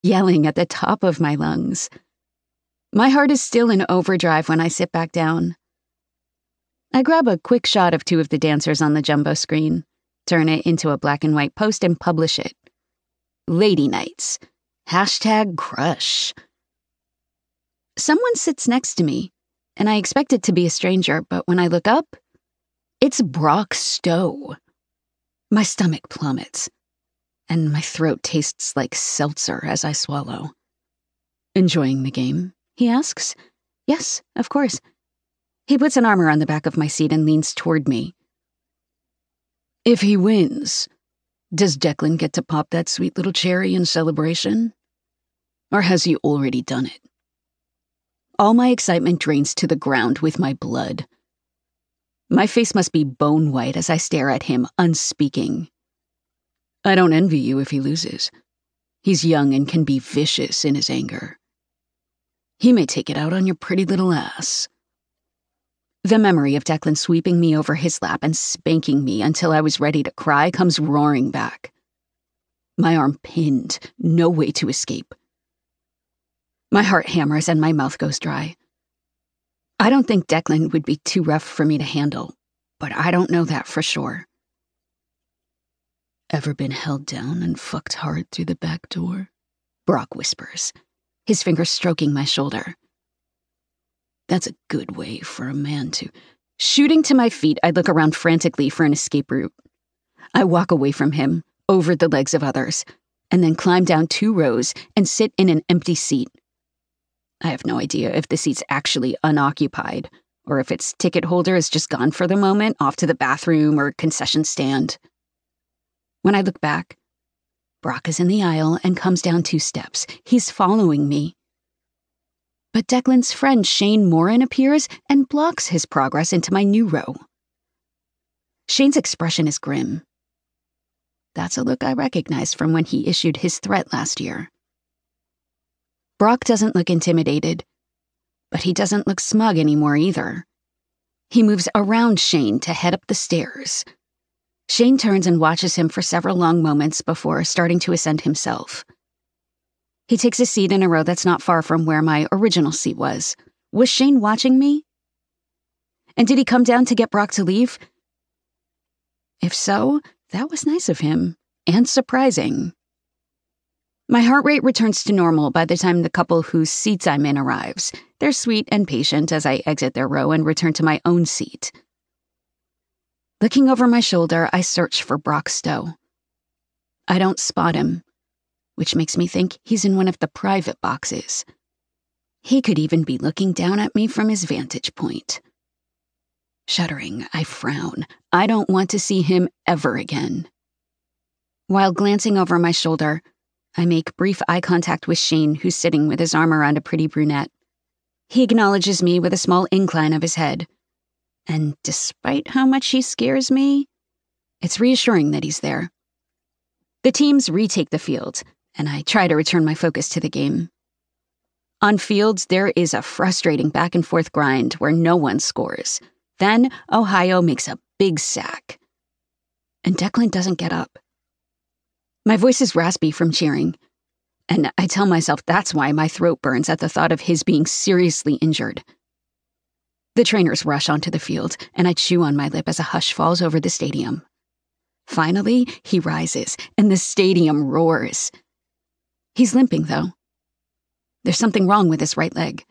yelling at the top of my lungs. My heart is still in overdrive when I sit back down. I grab a quick shot of two of the dancers on the jumbo screen, turn it into a black and white post, and publish it. Lady Nights. #crush. Someone sits next to me, and I expect it to be a stranger, but when I look up, it's Brock Stowe. My stomach plummets, and my throat tastes like seltzer as I swallow. "Enjoying the game?" he asks. "Yes, of course." He puts an arm around the back of my seat and leans toward me. "If he wins, does Declan get to pop that sweet little cherry in celebration? Or has he already done it?" All my excitement drains to the ground with my blood. My face must be bone white as I stare at him, unspeaking. "I don't envy you if he loses. He's young and can be vicious in his anger. He may take it out on your pretty little ass." The memory of Declan sweeping me over his lap and spanking me until I was ready to cry comes roaring back. My arm pinned, no way to escape. My heart hammers and my mouth goes dry. I don't think Declan would be too rough for me to handle, but I don't know that for sure. "Ever been held down and fucked hard through the back door?" Brock whispers, his fingers stroking my shoulder. "That's a good way for a man to..." Shooting to my feet, I look around frantically for an escape route. I walk away from him, over the legs of others, and then climb down 2 rows and sit in an empty seat. I have no idea if the seat's actually unoccupied, or if its ticket holder is just gone for the moment, off to the bathroom or concession stand. When I look back, Brock is in the aisle and comes down 2 steps. He's following me. But Declan's friend Shane Morin appears and blocks his progress into my new row. Shane's expression is grim. That's a look I recognized from when he issued his threat last year. Brock doesn't look intimidated, but he doesn't look smug anymore either. He moves around Shane to head up the stairs. Shane turns and watches him for several long moments before starting to ascend himself. He takes a seat in a row that's not far from where my original seat was. Was Shane watching me? And did he come down to get Brock to leave? If so, that was nice of him, and surprising. My heart rate returns to normal by the time the couple whose seats I'm in arrives. They're sweet and patient as I exit their row and return to my own seat. Looking over my shoulder, I search for Brock Stowe. I don't spot him, which makes me think he's in one of the private boxes. He could even be looking down at me from his vantage point. Shuddering, I frown. I don't want to see him ever again. While glancing over my shoulder, I make brief eye contact with Shane, who's sitting with his arm around a pretty brunette. He acknowledges me with a small incline of his head. And despite how much he scares me, it's reassuring that he's there. The teams retake the field, and I try to return my focus to the game. On fields, there is a frustrating back-and-forth grind where no one scores. Then, Ohio makes a big sack. And Declan doesn't get up. My voice is raspy from cheering, and I tell myself that's why my throat burns at the thought of his being seriously injured. The trainers rush onto the field, and I chew on my lip as a hush falls over the stadium. Finally, he rises, and the stadium roars. He's limping, though. There's something wrong with his right leg.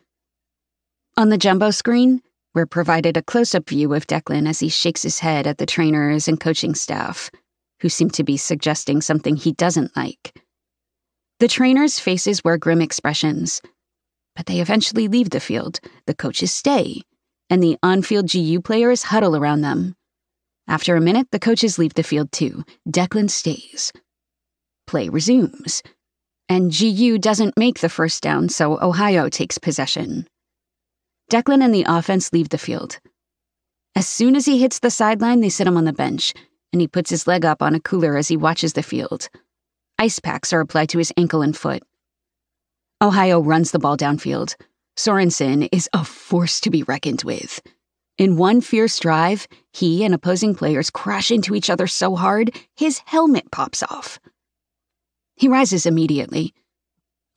On the jumbo screen, we're provided a close-up view of Declan as he shakes his head at the trainers and coaching staff, who seem to be suggesting something he doesn't like. The trainers' faces wear grim expressions, but they eventually leave the field, the coaches stay, and the on-field GU players huddle around them. After a minute, the coaches leave the field too. Declan stays. Play resumes, and GU doesn't make the first down, so Ohio takes possession. Declan and the offense leave the field. As soon as he hits the sideline, they sit him on the bench, and he puts his leg up on a cooler as he watches the field. Ice packs are applied to his ankle and foot. Ohio runs the ball downfield. Sorensen is a force to be reckoned with. In one fierce drive, he and opposing players crash into each other so hard, his helmet pops off. He rises immediately.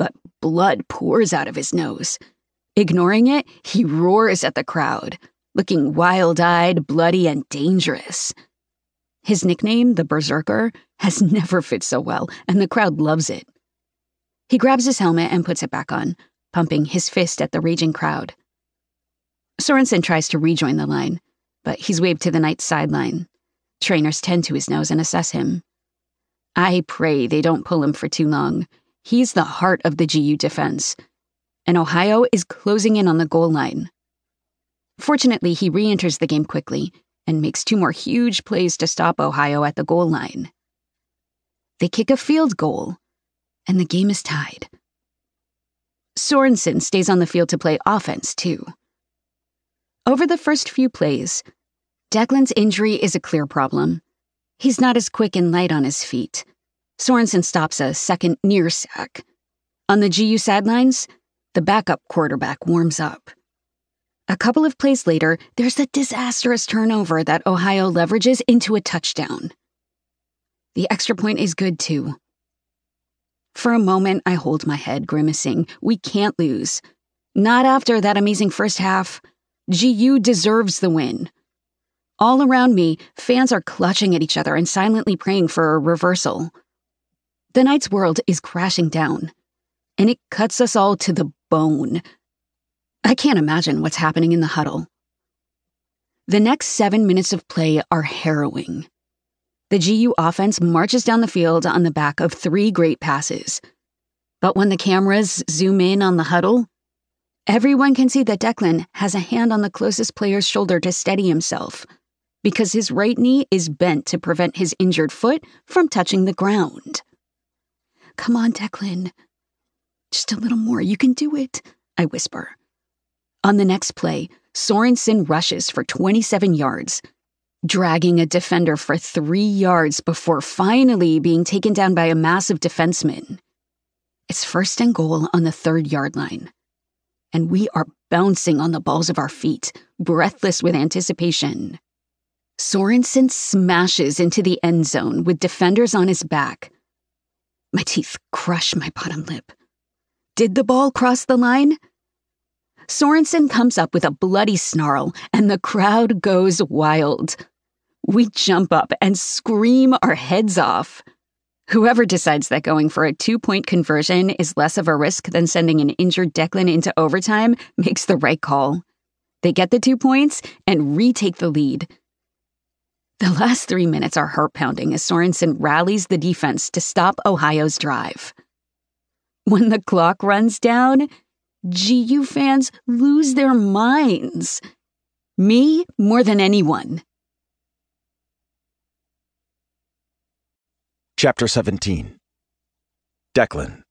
blood pours out of his nose. Ignoring it, he roars at the crowd, looking wild-eyed, bloody, and dangerous. His nickname, the Berserker, has never fit so well, and the crowd loves it. He grabs his helmet and puts it back on, pumping his fist at the raging crowd. Sorensen tries to rejoin the line, but he's waved to the Knight's sideline. Trainers tend to his nose and assess him. I pray they don't pull him for too long. He's the heart of the GU defense, and Ohio is closing in on the goal line. Fortunately, he re-enters the game quickly and makes 2 more huge plays to stop Ohio at the goal line. They kick a field goal, and the game is tied. Sorensen stays on the field to play offense, too. Over the first few plays, Declan's injury is a clear problem. He's not as quick and light on his feet. Sorensen stops a second near sack. On the GU sidelines, the backup quarterback warms up. A couple of plays later, there's a disastrous turnover that Ohio leverages into a touchdown. The extra point is good, too. For a moment, I hold my head, grimacing. We can't lose. Not after that amazing first half. GU deserves the win. All around me, fans are clutching at each other and silently praying for a reversal. The Knights' world is crashing down, and it cuts us all to the bone. I can't imagine what's happening in the huddle. The next 7 minutes of play are harrowing. The GU offense marches down the field on the back of 3 great passes. But when the cameras zoom in on the huddle, everyone can see that Declan has a hand on the closest player's shoulder to steady himself, because his right knee is bent to prevent his injured foot from touching the ground. Come on, Declan. Just a little more. You can do it, I whisper. On the next play, Sorensen rushes for 27 yards, dragging a defender for 3 yards before finally being taken down by a massive defenseman. It's 1st and goal on the 3rd-yard line, and we are bouncing on the balls of our feet, breathless with anticipation. Sorensen smashes into the end zone with defenders on his back. My teeth crush my bottom lip. Did the ball cross the line? Sorensen comes up with a bloody snarl, and the crowd goes wild. We jump up and scream our heads off. Whoever decides that going for a 2-point conversion is less of a risk than sending an injured Declan into overtime makes the right call. They get the 2 points and retake the lead. The last 3 minutes are heart-pounding as Sorensen rallies the defense to stop Ohio's drive. When the clock runs down, GU fans lose their minds. Me more than anyone. Chapter 17. Declan.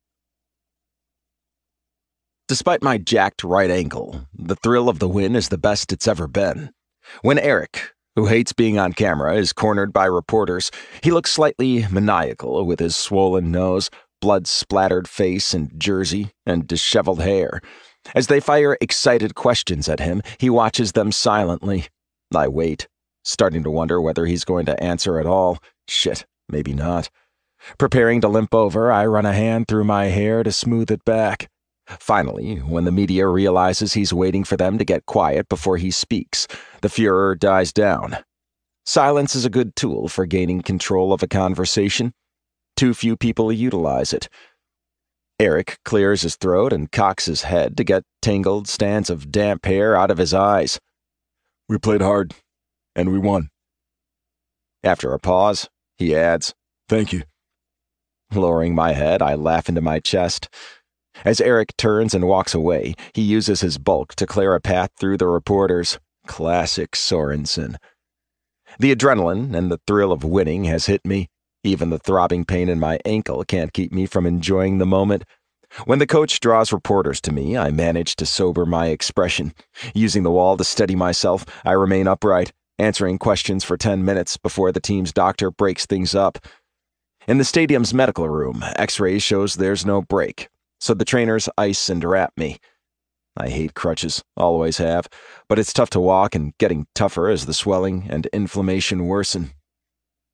Despite my jacked right ankle, the thrill of the win is the best it's ever been. When Eric, who hates being on camera, is cornered by reporters, he looks slightly maniacal with his swollen nose, blood-splattered face and jersey, and disheveled hair. As they fire excited questions at him, he watches them silently. I wait, starting to wonder whether he's going to answer at all. Shit, maybe not. Preparing to limp over, I run a hand through my hair to smooth it back. Finally, when the media realizes he's waiting for them to get quiet before he speaks, the furor dies down. Silence is a good tool for gaining control of a conversation. Too few people utilize it. Eric clears his throat and cocks his head to get tangled strands of damp hair out of his eyes. We played hard, and we won. After a pause, he adds, Thank you. Lowering my head, I laugh into my chest. As Eric turns and walks away, he uses his bulk to clear a path through the reporters. Classic Sorensen. The adrenaline and the thrill of winning has hit me. Even the throbbing pain in my ankle can't keep me from enjoying the moment. When the coach draws reporters to me, I manage to sober my expression. Using the wall to steady myself, I remain upright, answering questions for 10 minutes before the team's doctor breaks things up. In the stadium's medical room, X-ray shows there's no break, so the trainers ice and wrap me. I hate crutches, always have, but it's tough to walk and getting tougher as the swelling and inflammation worsen.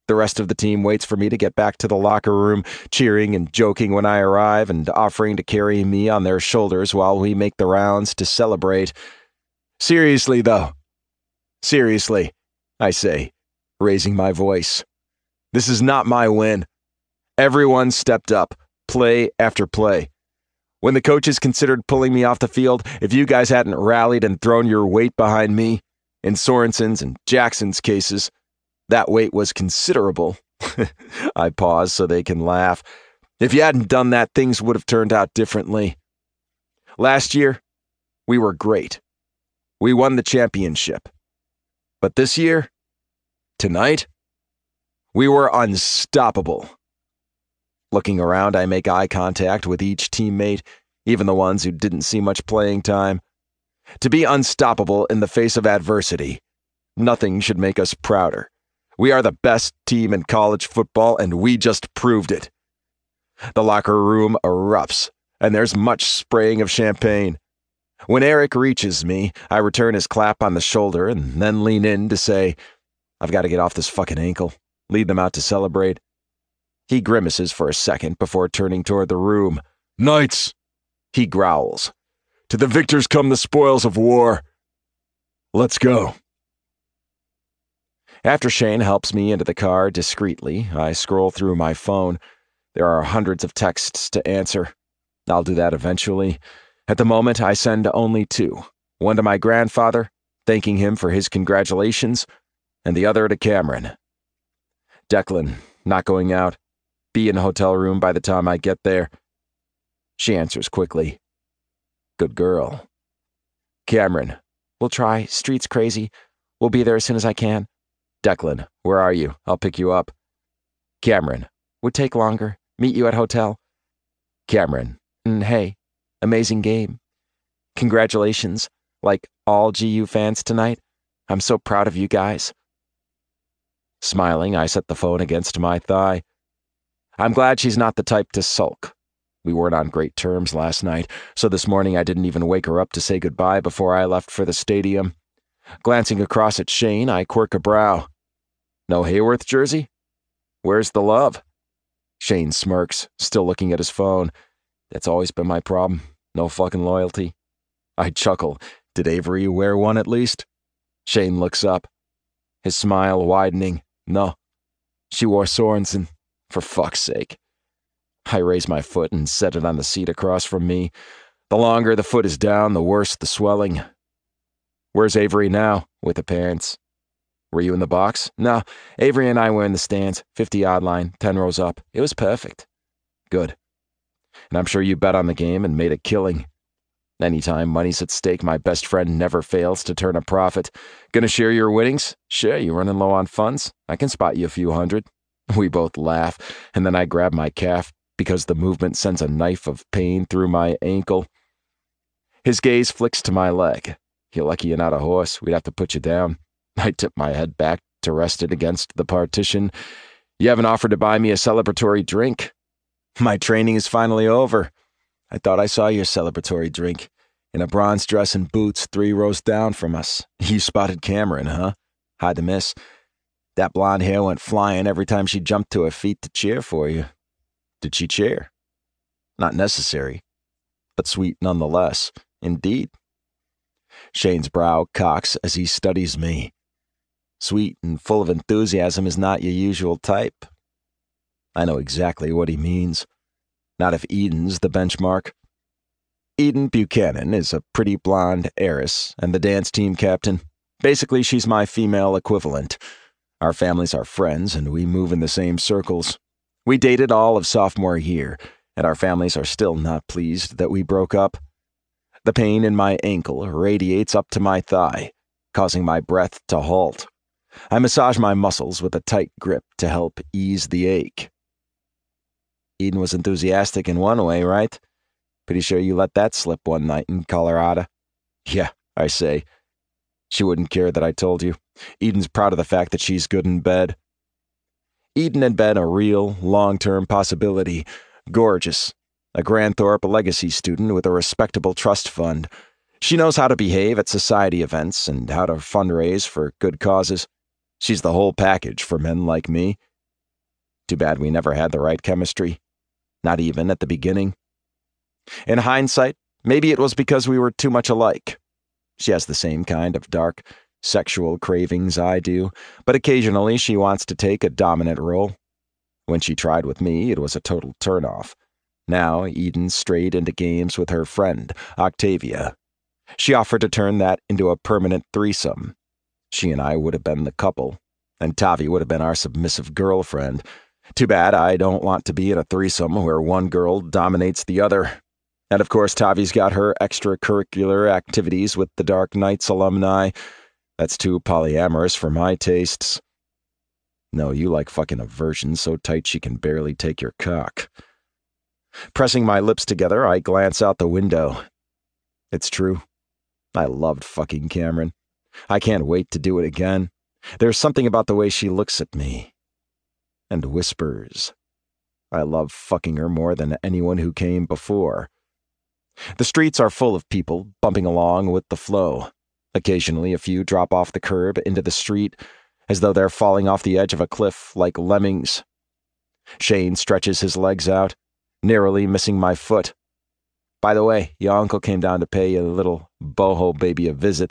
The rest of the team waits for me to get back to the locker room, cheering and joking when I arrive and offering to carry me on their shoulders while we make the rounds to celebrate. Seriously, though. Seriously, I say, raising my voice. This is not my win. Everyone stepped up, play after play. When the coaches considered pulling me off the field, if you guys hadn't rallied and thrown your weight behind me, in Sorensen's and Jackson's cases, that weight was considerable. I pause so they can laugh. If you hadn't done that, things would have turned out differently. Last year, we were great. We won the championship. But this year, tonight, we were unstoppable. Looking around, I make eye contact with each teammate, even the ones who didn't see much playing time. To be unstoppable in the face of adversity, nothing should make us prouder. We are the best team in college football, and we just proved it. The locker room erupts, and there's much spraying of champagne. When Eric reaches me, I return his clap on the shoulder and then lean in to say, I've got to get off this fucking ankle, lead them out to celebrate. He grimaces for a second before turning toward the room. Knights, he growls. To the victors come the spoils of war. Let's go. After Shane helps me into the car discreetly, I scroll through my phone. There are hundreds of texts to answer. I'll do that eventually. At the moment, I send only two. One to my grandfather, thanking him for his congratulations, and the other to Cameron. Declan, not going out. Be in a hotel room by the time I get there. She answers quickly. Good girl. Cameron, we'll try. Street's crazy. We'll be there as soon as I can. Declan, where are you? I'll pick you up. Cameron, would take longer. Meet you at hotel. Cameron, hey, amazing game. Congratulations, like all GU fans tonight. I'm so proud of you guys. Smiling, I set the phone against my thigh. I'm glad she's not the type to sulk. We weren't on great terms last night, so this morning I didn't even wake her up to say goodbye before I left for the stadium. Glancing across at Shane, I quirk a brow. No Hayworth jersey? Where's the love? Shane smirks, still looking at his phone. That's always been my problem. No fucking loyalty. I chuckle. Did Avery wear one at least? Shane looks up, his smile widening. No. She wore Sorensen, for fuck's sake. I raise my foot and set it on the seat across from me. The longer the foot is down, the worse the swelling. Where's Avery now? With the parents. Were you in the box? No, Avery and I were in the stands, 50-yard line, 10 rows up. It was perfect. Good. And I'm sure you bet on the game and made a killing. Anytime money's at stake, my best friend never fails to turn a profit. Gonna share your winnings? Sure, you running low on funds? I can spot you a few hundred. We both laugh, and then I grab my calf because the movement sends a knife of pain through my ankle. His gaze flicks to my leg. You're lucky you're not a horse. We'd have to put you down. I tip my head back to rest it against the partition. You haven't offered to buy me a celebratory drink. My training is finally over. I thought I saw your celebratory drink. In a bronze dress and boots 3 rows down from us. You spotted Cameron, huh? Hard to miss. That blonde hair went flying every time she jumped to her feet to cheer for you. Did she cheer? Not necessary, but sweet nonetheless. Indeed. Shane's brow cocks as he studies me. Sweet and full of enthusiasm is not your usual type. I know exactly what he means. Not if Eden's the benchmark. Eden Buchanan is a pretty blonde heiress and the dance team captain. Basically, she's my female equivalent. Our families are friends and we move in the same circles. We dated all of sophomore year, and our families are still not pleased that we broke up. The pain in my ankle radiates up to my thigh, causing my breath to halt. I massage my muscles with a tight grip to help ease the ache. Eden was enthusiastic in one way, right? Pretty sure you let that slip one night in Colorado. Yeah, I say. She wouldn't care that I told you. Eden's proud of the fact that she's good in bed. Eden had been a real, long-term possibility. Gorgeous. A Granthorpe legacy student with a respectable trust fund. She knows how to behave at society events and how to fundraise for good causes. She's the whole package for men like me. Too bad we never had the right chemistry. Not even at the beginning. In hindsight, maybe it was because we were too much alike. She has the same kind of dark, sexual cravings I do, but occasionally she wants to take a dominant role. When she tried with me, it was a total turnoff. Now, Eden strayed into games with her friend, Octavia. She offered to turn that into a permanent threesome. She and I would have been the couple, and Tavi would have been our submissive girlfriend. Too bad I don't want to be in a threesome where one girl dominates the other. And of course, Tavi's got her extracurricular activities with the Dark Knights alumni. That's too polyamorous for my tastes. No, you like fucking a virgin so tight she can barely take your cock. Pressing my lips together, I glance out the window. It's true. I loved fucking Cameron. I can't wait to do it again. There's something about the way she looks at me. And whispers. I love fucking her more than anyone who came before. The streets are full of people, bumping along with the flow. Occasionally, a few drop off the curb into the street, as though they're falling off the edge of a cliff like lemmings. Shane stretches his legs out, narrowly missing my foot. By the way, your uncle came down to pay a little boho baby a visit.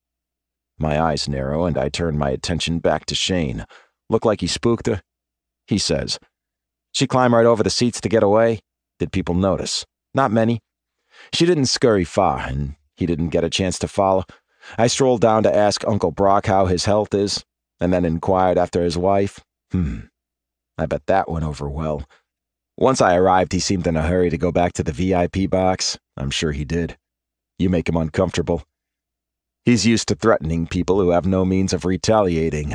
My eyes narrow, and I turn my attention back to Shane. Look like he spooked her? He says. She climbed right over the seats to get away. Did people notice? Not many. She didn't scurry far, and he didn't get a chance to follow. I strolled down to ask Uncle Brock how his health is, and then inquired after his wife. I bet that went over well. Once I arrived, he seemed in a hurry to go back to the VIP box. I'm sure he did. You make him uncomfortable. He's used to threatening people who have no means of retaliating.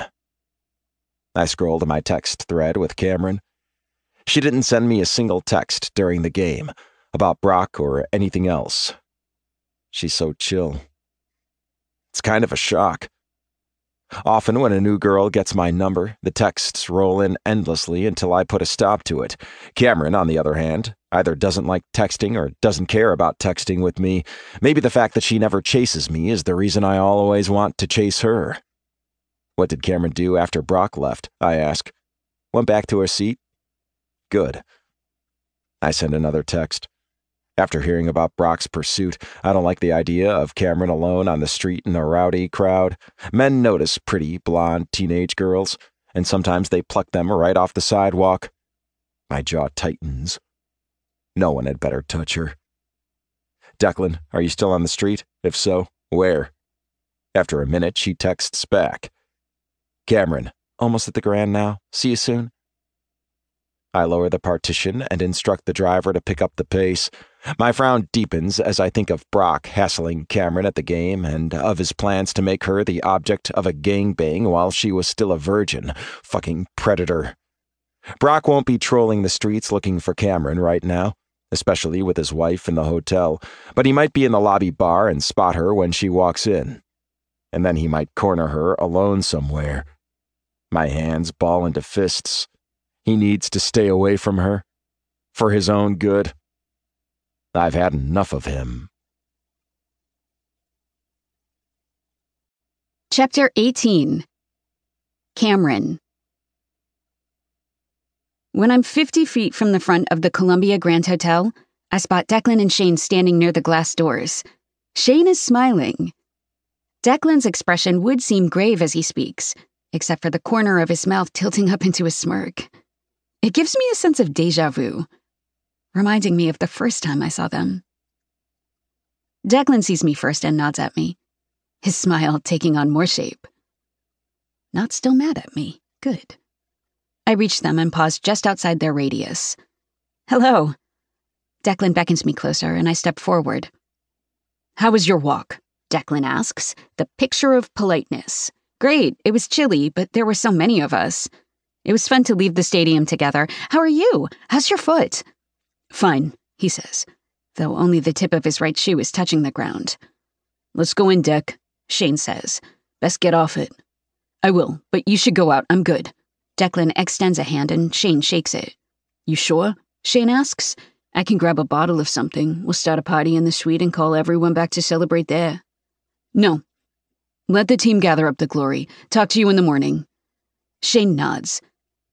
I scrolled to my text thread with Cameron. She didn't send me a single text during the game about Brock or anything else. She's so chill. It's kind of a shock. Often when a new girl gets my number, the texts roll in endlessly until I put a stop to it. Cameron, on the other hand, either doesn't like texting or doesn't care about texting with me. Maybe the fact that she never chases me is the reason I always want to chase her. What did Cameron do after Brock left? I ask. Went back to her seat? Good. I send another text. After hearing about Brock's pursuit, I don't like the idea of Cameron alone on the street in a rowdy crowd. Men notice pretty, blonde teenage girls, and sometimes they pluck them right off the sidewalk. My jaw tightens. No one had better touch her. Declan, are you still on the street? If so, where? After a minute, she texts back. Cameron, almost at the Grand now. See you soon. I lower the partition and instruct the driver to pick up the pace. My frown deepens as I think of Brock hassling Cameron at the game and of his plans to make her the object of a gangbang while she was still a virgin. Fucking predator. Brock won't be trolling the streets looking for Cameron right now, especially with his wife in the hotel, but he might be in the lobby bar and spot her when she walks in. And then he might corner her alone somewhere. My hands ball into fists. He needs to stay away from her. For his own good. I've had enough of him. Chapter 18. Cameron. When I'm 50 feet from the front of the Columbia Grand Hotel, I spot Declan and Shane standing near the glass doors. Shane is smiling. Declan's expression would seem grave as he speaks, except for the corner of his mouth tilting up into a smirk. It gives me a sense of déjà vu, reminding me of the first time I saw them. Declan sees me first and nods at me, his smile taking on more shape. Not still mad at me. Good. I reach them and pause just outside their radius. Hello. Declan beckons me closer, and I step forward. How was your walk? Declan asks, the picture of politeness. Great. It was chilly, but there were so many of us. It was fun to leave the stadium together. How are you? How's your foot? Fine, he says, though only the tip of his right shoe is touching the ground. Let's go in, Deck, Shane says. Best get off it. I will, but you should go out. I'm good. Declan extends a hand and Shane shakes it. You sure? Shane asks. I can grab a bottle of something. We'll start a party in the suite and call everyone back to celebrate there. No. Let the team gather up the glory. Talk to you in the morning. Shane nods.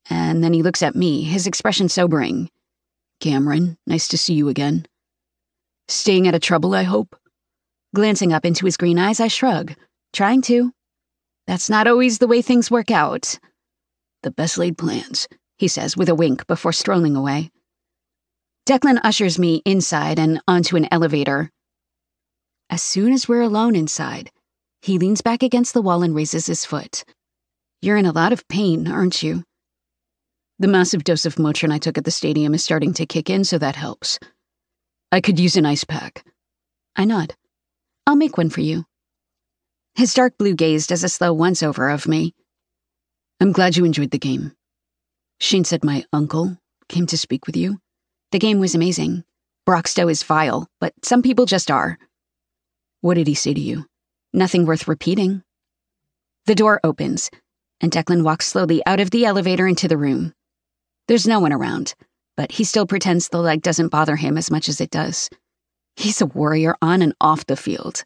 And then he looks at me, his expression sobering. Cameron, nice to see you again. Staying out of trouble, I hope? Glancing up into his green eyes, I shrug. Trying to. That's not always the way things work out. The best laid plans, he says with a wink before strolling away. Declan ushers me inside and onto an elevator. As soon as we're alone inside, he leans back against the wall and raises his foot. You're in a lot of pain, aren't you? The massive dose of Motrin I took at the stadium is starting to kick in, so that helps. I could use an ice pack. I nod. I'll make one for you. His dark blue gaze does a slow once-over of me. I'm glad you enjoyed the game. Shane said my uncle came to speak with you. The game was amazing. Brock Stowe is vile, but some people just are. What did he say to you? Nothing worth repeating. The door opens, and Declan walks slowly out of the elevator into the room. There's no one around, but he still pretends the leg doesn't bother him as much as it does. He's a warrior on and off the field.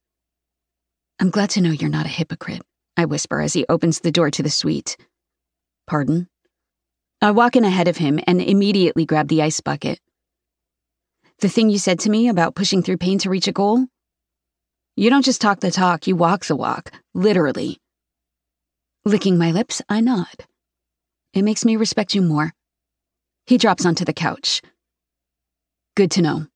I'm glad to know you're not a hypocrite, I whisper as he opens the door to the suite. Pardon? I walk in ahead of him and immediately grab the ice bucket. The thing you said to me about pushing through pain to reach a goal? You don't just talk the talk, you walk the walk, literally. Licking my lips, I nod. It makes me respect you more. He drops onto the couch. Good to know.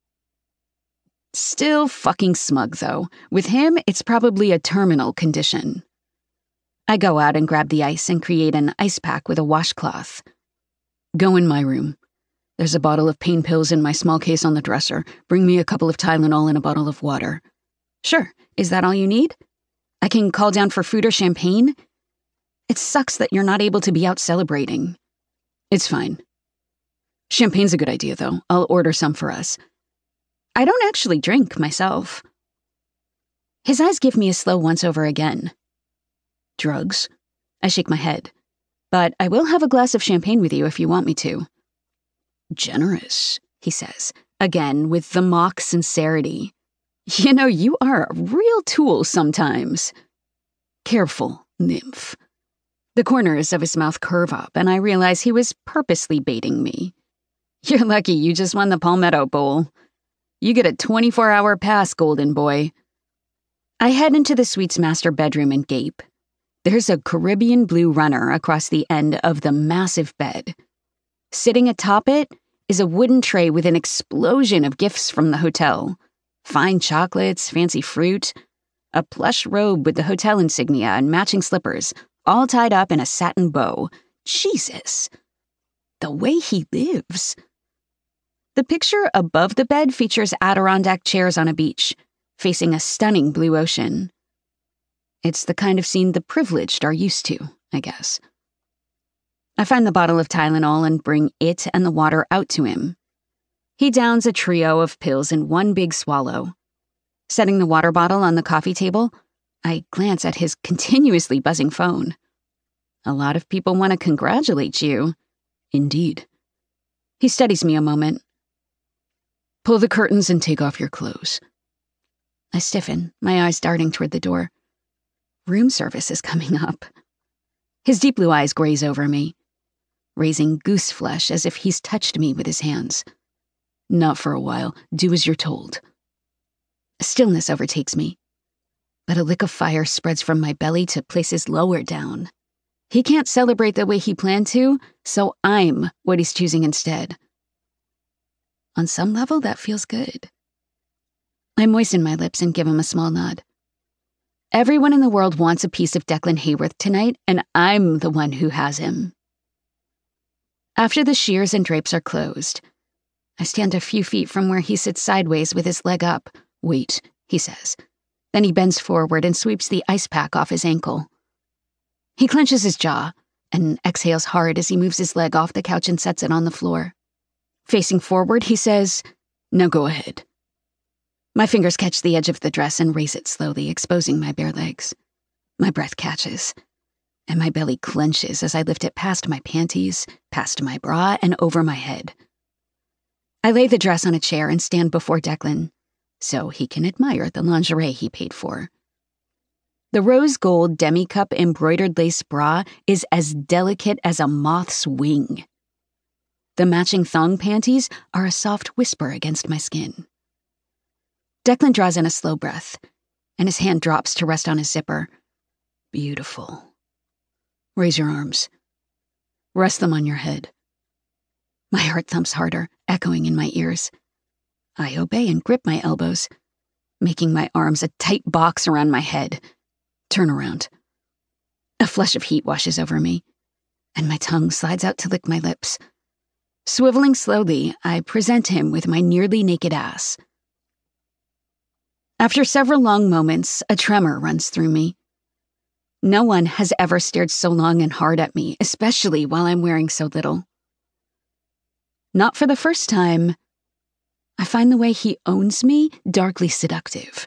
Still fucking smug, though. With him, it's probably a terminal condition. I go out and grab the ice and create an ice pack with a washcloth. Go in my room. There's a bottle of pain pills in my small case on the dresser. Bring me a couple of Tylenol and a bottle of water. Sure. Is that all you need? I can call down for food or champagne? It sucks that you're not able to be out celebrating. It's fine. Champagne's a good idea, though. I'll order some for us. I don't actually drink, myself. His eyes give me a slow once-over again. Drugs? I shake my head. But I will have a glass of champagne with you if you want me to. Generous, he says, again with the mock sincerity. You know, you are a real tool sometimes. Careful, nymph. The corners of his mouth curve up, and I realize he was purposely baiting me. You're lucky you just won the Palmetto Bowl. You get a 24-hour pass, golden boy. I head into the suite's master bedroom and gape. There's a Caribbean blue runner across the end of the massive bed. Sitting atop it is a wooden tray with an explosion of gifts from the hotel. Fine chocolates, fancy fruit, a plush robe with the hotel insignia and matching slippers, all tied up in a satin bow. Jesus. The way he lives. The picture above the bed features Adirondack chairs on a beach, facing a stunning blue ocean. It's the kind of scene the privileged are used to, I guess. I find the bottle of Tylenol and bring it and the water out to him. He downs a trio of pills in one big swallow. Setting the water bottle on the coffee table, I glance at his continuously buzzing phone. A lot of people want to congratulate you. Indeed. He studies me a moment. Pull the curtains and take off your clothes. I stiffen, my eyes darting toward the door. Room service is coming up. His deep blue eyes graze over me, raising goose flesh as if he's touched me with his hands. Not for a while. Do as you're told. Stillness overtakes me, but a lick of fire spreads from my belly to places lower down. He can't celebrate the way he planned to, so I'm what he's choosing instead. On some level, that feels good. I moisten my lips and give him a small nod. Everyone in the world wants a piece of Declan Hayworth tonight, and I'm the one who has him. After the shears and drapes are closed, I stand a few feet from where he sits sideways with his leg up. Wait, he says. Then he bends forward and sweeps the ice pack off his ankle. He clenches his jaw and exhales hard as he moves his leg off the couch and sets it on the floor. Facing forward, he says, "Now go ahead." My fingers catch the edge of the dress and raise it slowly, exposing my bare legs. My breath catches, and my belly clenches as I lift it past my panties, past my bra, and over my head. I lay the dress on a chair and stand before Declan, so he can admire the lingerie he paid for. The rose gold demi-cup embroidered lace bra is as delicate as a moth's wing. The matching thong panties are a soft whisper against my skin. Declan draws in a slow breath, and his hand drops to rest on his zipper. Beautiful. Raise your arms. Rest them on your head. My heart thumps harder, echoing in my ears. I obey and grip my elbows, making my arms a tight box around my head. Turn around. A flush of heat washes over me, and my tongue slides out to lick my lips. Swiveling slowly, I present him with my nearly naked ass. After several long moments, a tremor runs through me. No one has ever stared so long and hard at me, especially while I'm wearing so little. Not for the first time, I find the way he owns me darkly seductive.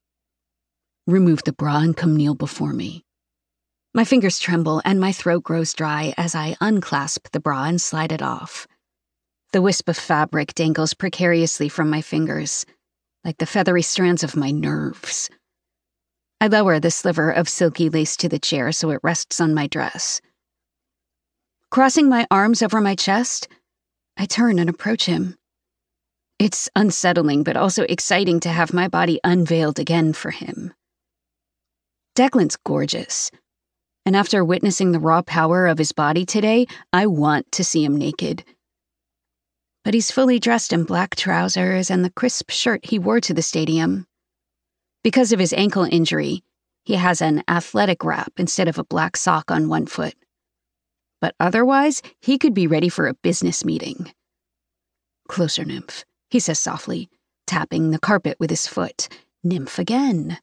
Remove the bra and come kneel before me. My fingers tremble and my throat grows dry as I unclasp the bra and slide it off. The wisp of fabric dangles precariously from my fingers, like the feathery strands of my nerves. I lower the sliver of silky lace to the chair so it rests on my dress. Crossing my arms over my chest, I turn and approach him. It's unsettling but also exciting to have my body unveiled again for him. Declan's gorgeous, and after witnessing the raw power of his body today, I want to see him naked. But he's fully dressed in black trousers and the crisp shirt he wore to the stadium. Because of his ankle injury, he has an athletic wrap instead of a black sock on one foot. But otherwise, he could be ready for a business meeting. Closer, Nymph, he says softly, tapping the carpet with his foot. Nymph again.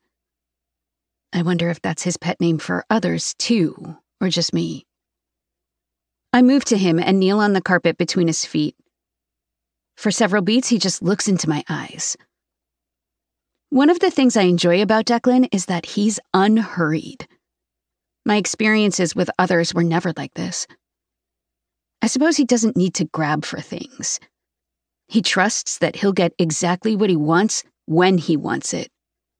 I wonder if that's his pet name for others, too, or just me. I move to him and kneel on the carpet between his feet. For several beats, he just looks into my eyes. One of the things I enjoy about Declan is that he's unhurried. My experiences with others were never like this. I suppose he doesn't need to grab for things. He trusts that he'll get exactly what he wants when he wants it.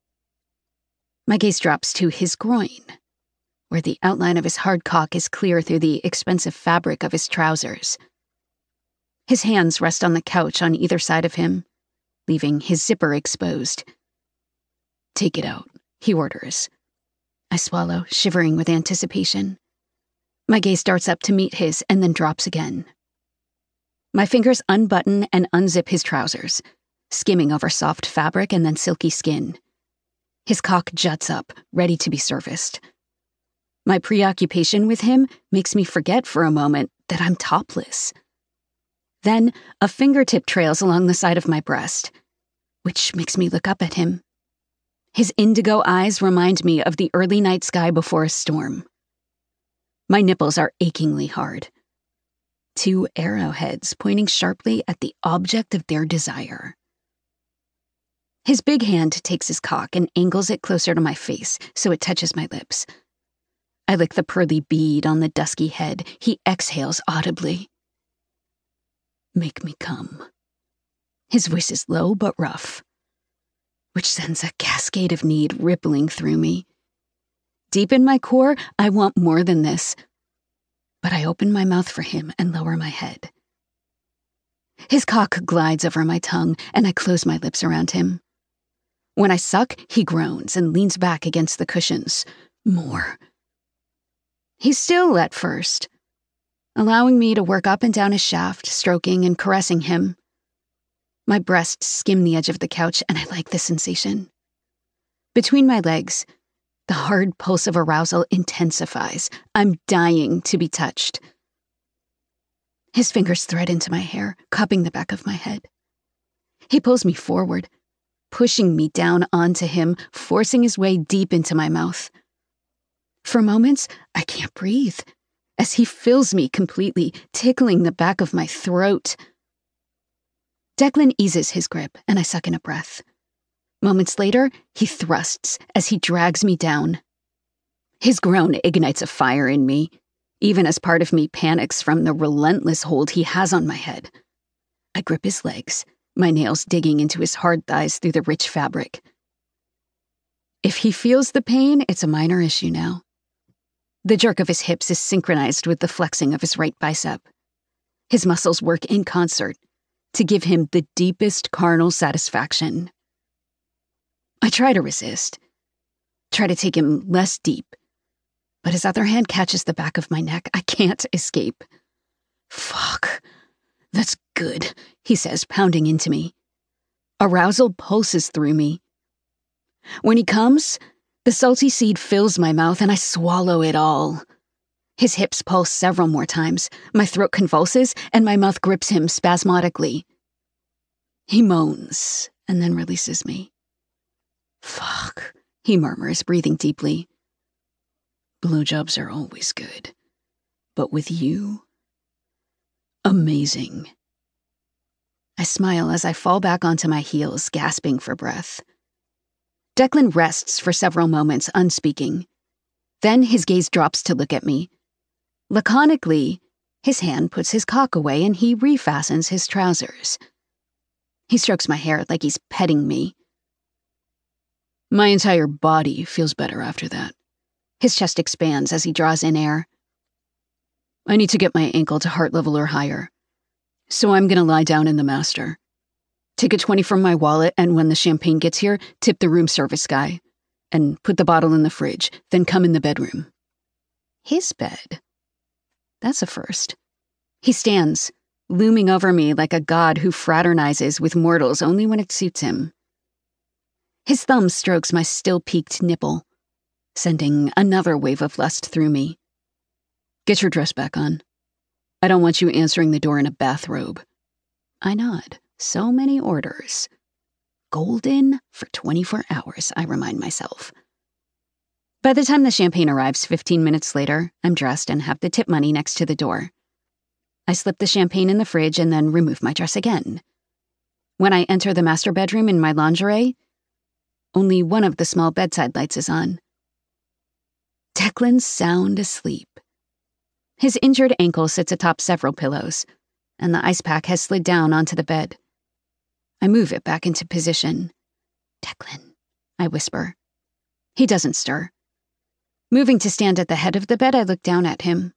My gaze drops to his groin, where the outline of his hard cock is clear through the expensive fabric of his trousers. His hands rest on the couch on either side of him, leaving his zipper exposed. Take it out, he orders. I swallow, shivering with anticipation. My gaze darts up to meet his and then drops again. My fingers unbutton and unzip his trousers, skimming over soft fabric and then silky skin. His cock juts up, ready to be serviced. My preoccupation with him makes me forget for a moment that I'm topless. Then a fingertip trails along the side of my breast, which makes me look up at him. His indigo eyes remind me of the early night sky before a storm. My nipples are achingly hard. 2 arrowheads pointing sharply at the object of their desire. His big hand takes his cock and angles it closer to my face so it touches my lips. I lick the pearly bead on the dusky head. He exhales audibly. Make me come. His voice is low but rough, which sends a cascade of need rippling through me. Deep in my core, I want more than this. But I open my mouth for him and lower my head. His cock glides over my tongue, and I close my lips around him. When I suck, he groans and leans back against the cushions. More. He's still at first, allowing me to work up and down his shaft, stroking and caressing him. My breasts skim the edge of the couch, and I like the sensation. Between my legs, the hard pulse of arousal intensifies. I'm dying to be touched. His fingers thread into my hair, cupping the back of my head. He pulls me forward, pushing me down onto him, forcing his way deep into my mouth. For moments, I can't breathe, as he fills me completely, tickling the back of my throat. Declan eases his grip, and I suck in a breath. Moments later, he thrusts as he drags me down. His groan ignites a fire in me, even as part of me panics from the relentless hold he has on my head. I grip his legs, my nails digging into his hard thighs through the rich fabric. If he feels the pain, it's a minor issue now. The jerk of his hips is synchronized with the flexing of his right bicep. His muscles work in concert to give him the deepest carnal satisfaction. I try to resist, try to take him less deep, but his other hand catches the back of my neck. I can't escape. Fuck. That's good, he says, pounding into me. Arousal pulses through me. When he comes, the salty seed fills my mouth and I swallow it all. His hips pulse several more times, my throat convulses, and my mouth grips him spasmodically. He moans and then releases me. Fuck, he murmurs, breathing deeply. Blowjobs are always good, but with you, amazing. I smile as I fall back onto my heels, gasping for breath. Declan rests for several moments, unspeaking. Then his gaze drops to look at me. Laconically, his hand puts his cock away and he refastens his trousers. He strokes my hair like he's petting me. My entire body feels better after that. His chest expands as he draws in air. I need to get my ankle to heart level or higher, so I'm gonna lie down in the master. Take a 20 from my wallet, and when the champagne gets here, tip the room service guy. And put the bottle in the fridge, then come in the bedroom. His bed? That's a first. He stands, looming over me like a god who fraternizes with mortals only when it suits him. His thumb strokes my still-peaked nipple, sending another wave of lust through me. Get your dress back on. I don't want you answering the door in a bathrobe. I nod. So many orders. Golden for 24 hours, I remind myself. By the time the champagne arrives 15 minutes later, I'm dressed and have the tip money next to the door. I slip the champagne in the fridge and then remove my dress again. When I enter the master bedroom in my lingerie, only one of the small bedside lights is on. Declan's sound asleep. His injured ankle sits atop several pillows, and the ice pack has slid down onto the bed. I move it back into position. Declan, I whisper. He doesn't stir. Moving to stand at the head of the bed, I look down at him.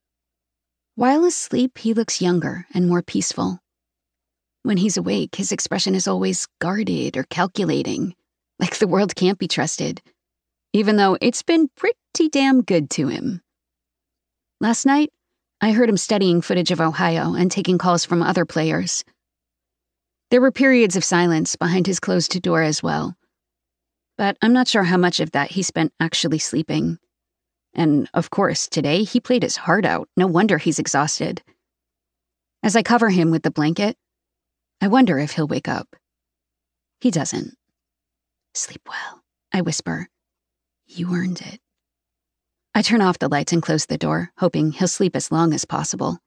While asleep, he looks younger and more peaceful. When he's awake, his expression is always guarded or calculating, like the world can't be trusted, even though it's been pretty damn good to him. Last night, I heard him studying footage of Ohio and taking calls from other players. There were periods of silence behind his closed door as well. But I'm not sure how much of that he spent actually sleeping. And, of course, today he played his heart out. No wonder he's exhausted. As I cover him with the blanket, I wonder if he'll wake up. He doesn't. Sleep well, I whisper. You earned it. I turn off the lights and close the door, hoping he'll sleep as long as possible.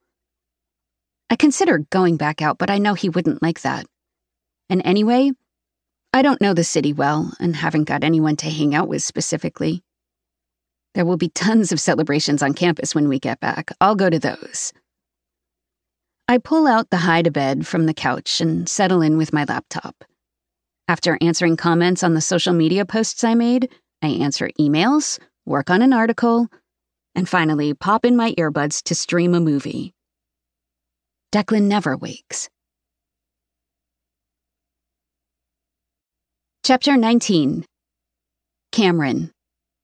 I considered going back out, but I know he wouldn't like that. And anyway, I don't know the city well and haven't got anyone to hang out with specifically. There will be tons of celebrations on campus when we get back. I'll go to those. I pull out the hide-a-bed from the couch and settle in with my laptop. After answering comments on the social media posts I made, I answer emails, work on an article, and finally pop in my earbuds to stream a movie. Declan never wakes. Chapter 19. Cameron.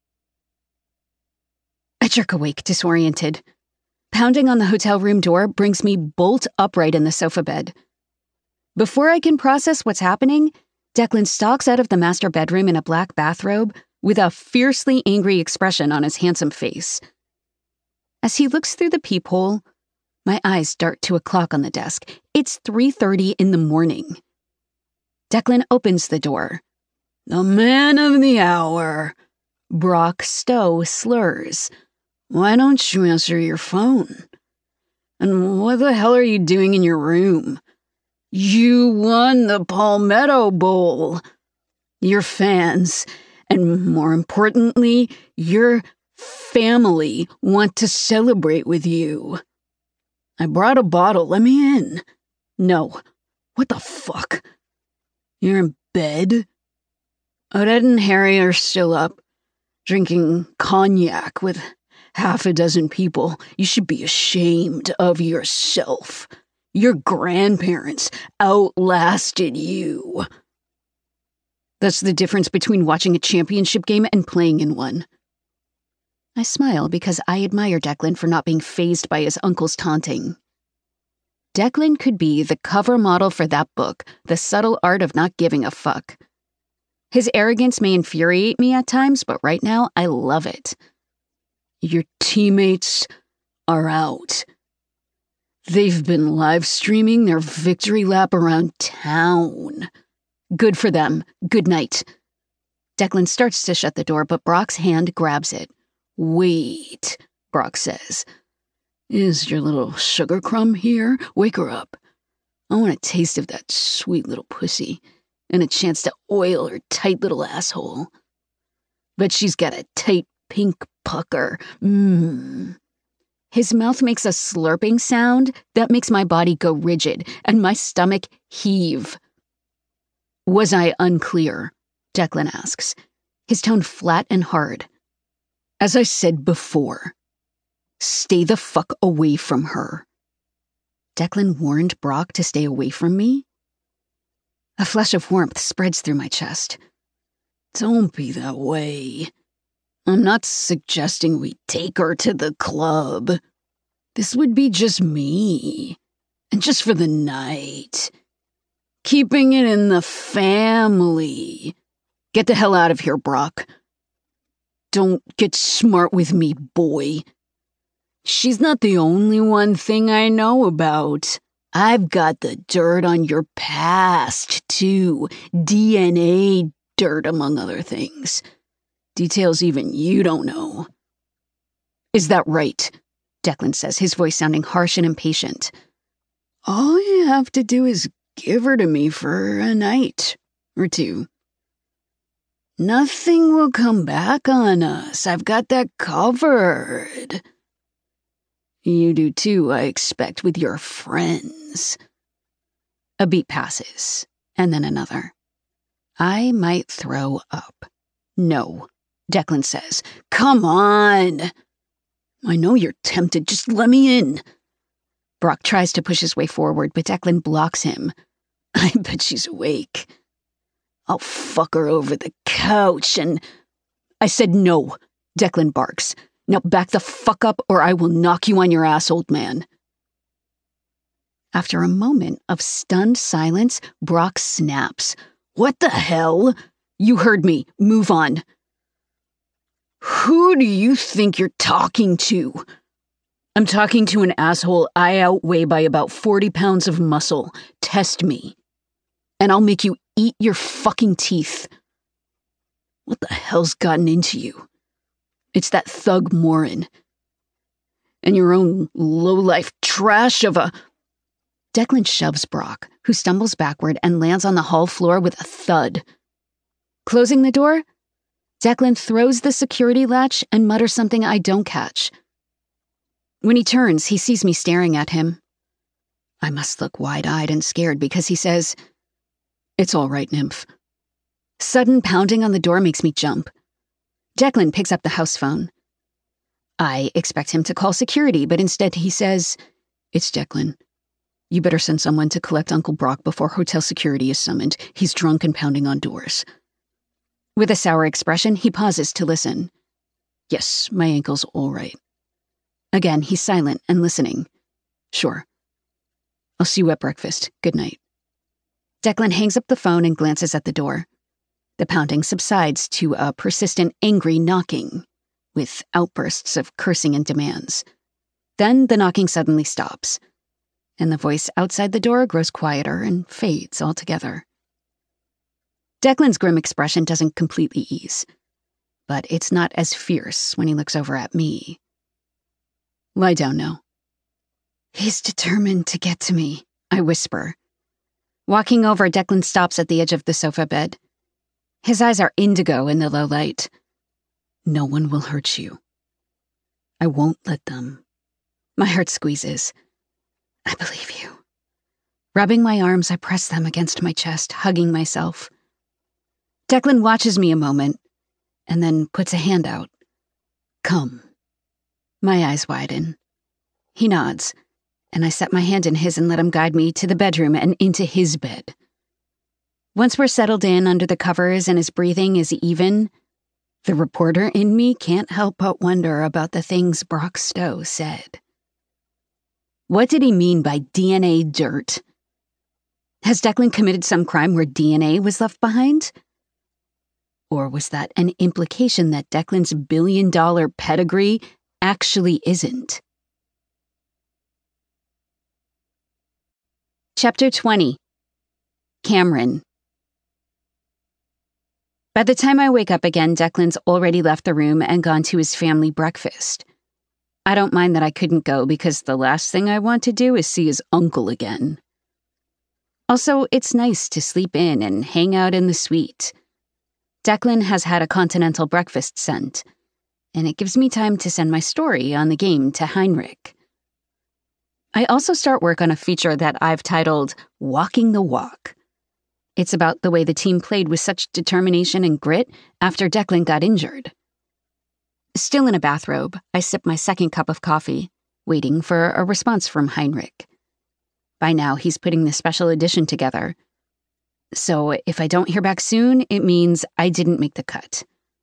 I jerk awake, disoriented. Pounding on the hotel room door brings me bolt upright in the sofa bed. Before I can process what's happening, Declan stalks out of the master bedroom in a black bathrobe with a fiercely angry expression on his handsome face. As he looks through the peephole, my eyes dart to a clock on the desk. It's 3:30 in the morning. Declan opens the door. The man of the hour. Brock Stowe slurs. Why don't you answer your phone? And what the hell are you doing in your room? You won the Palmetto Bowl. Your fans, and more importantly, your family want to celebrate with you. I brought a bottle. Let me in. No. What the fuck? You're in bed? Odette and Harry are still up, drinking cognac with half a dozen people. You should be ashamed of yourself. Your grandparents outlasted you. That's the difference between watching a championship game and playing in one. I smile because I admire Declan for not being fazed by his uncle's taunting. Declan could be the cover model for that book, The Subtle Art of Not Giving a Fuck. His arrogance may infuriate me at times, but right now I love it. Your teammates are out. They've been live streaming their victory lap around town. Good for them. Good night. Declan starts to shut the door, but Brock's hand grabs it. Wait, Brock says. Is your little sugar crumb here? Wake her up. I want a taste of that sweet little pussy and a chance to oil her tight little asshole. Bet she's got a tight pink pucker. His mouth makes a slurping sound that makes my body go rigid and my stomach heave. Was I unclear? Declan asks, his tone flat and hard. As I said before, stay the fuck away from her. Declan warned Brock to stay away from me? A flush of warmth spreads through my chest. Don't be that way. I'm not suggesting we take her to the club. This would be just me. And just for the night. Keeping it in the family. Get the hell out of here, Brock. Don't get smart with me, boy. She's not the only one thing I know about. I've got the dirt on your past, too. DNA dirt, among other things. Details even you don't know. Is that right? Declan says, his voice sounding harsh and impatient. All you have to do is give her to me for a night or two. Nothing will come back on us. I've got that covered. You do too, I expect, with your friends. A beat passes, and then another. I might throw up. No, Declan says. Come on. I know you're tempted. Just let me in. Brock tries to push his way forward, but Declan blocks him. I bet she's awake. I'll fuck her over the couch and... I said no, Declan barks. Now back the fuck up or I will knock you on your ass, old man. After a moment of stunned silence, Brock snaps. What the hell? You heard me. Move on. Who do you think you're talking to? I'm talking to an asshole I outweigh by about 40 pounds of muscle. Test me. And I'll make you eat your fucking teeth. What the hell's gotten into you? It's that thug Morin. And your own low-life trash of a... Declan shoves Brock, who stumbles backward and lands on the hall floor with a thud. Closing the door, Declan throws the security latch and mutters something I don't catch. When he turns, he sees me staring at him. I must look wide-eyed and scared because he says, "It's all right, nymph." Sudden pounding on the door makes me jump. Declan picks up the house phone. I expect him to call security, but instead he says, "It's Declan. You better send someone to collect Uncle Brock before hotel security is summoned. He's drunk and pounding on doors." With a sour expression, he pauses to listen. Yes, my ankle's all right. Again, he's silent and listening. Sure. I'll see you at breakfast. Good night. Declan hangs up the phone and glances at the door. The pounding subsides to a persistent, angry knocking, with outbursts of cursing and demands. Then the knocking suddenly stops, and the voice outside the door grows quieter and fades altogether. Declan's grim expression doesn't completely ease, but it's not as fierce when he looks over at me. Lie down now. He's determined to get to me, I whisper. Walking over, Declan stops at the edge of the sofa bed. His eyes are indigo in the low light. No one will hurt you. I won't let them. My heart squeezes. I believe you. Rubbing my arms, I press them against my chest, hugging myself. Declan watches me a moment and then puts a hand out. Come. My eyes widen. He nods, and I set my hand in his and let him guide me to the bedroom and into his bed. Once we're settled in under the covers and his breathing is even, the reporter in me can't help but wonder about the things Brock Stowe said. What did he mean by DNA dirt? Has Declan committed some crime where DNA was left behind? Or was that an implication that Declan's billion-dollar pedigree actually isn't? Chapter 20. Cameron. By the time I wake up again, Declan's already left the room and gone to his family breakfast. I don't mind that I couldn't go because the last thing I want to do is see his uncle again. Also, it's nice to sleep in and hang out in the suite. Declan has had a continental breakfast sent, and it gives me time to send my story on the game to Heinrich. I also start work on a feature that I've titled Walking the Walk. It's about the way the team played with such determination and grit after Declan got injured. Still in a bathrobe, I sip my second cup of coffee, waiting for a response from Heinrich. By now, he's putting the special edition together. So if I don't hear back soon, it means I didn't make the cut.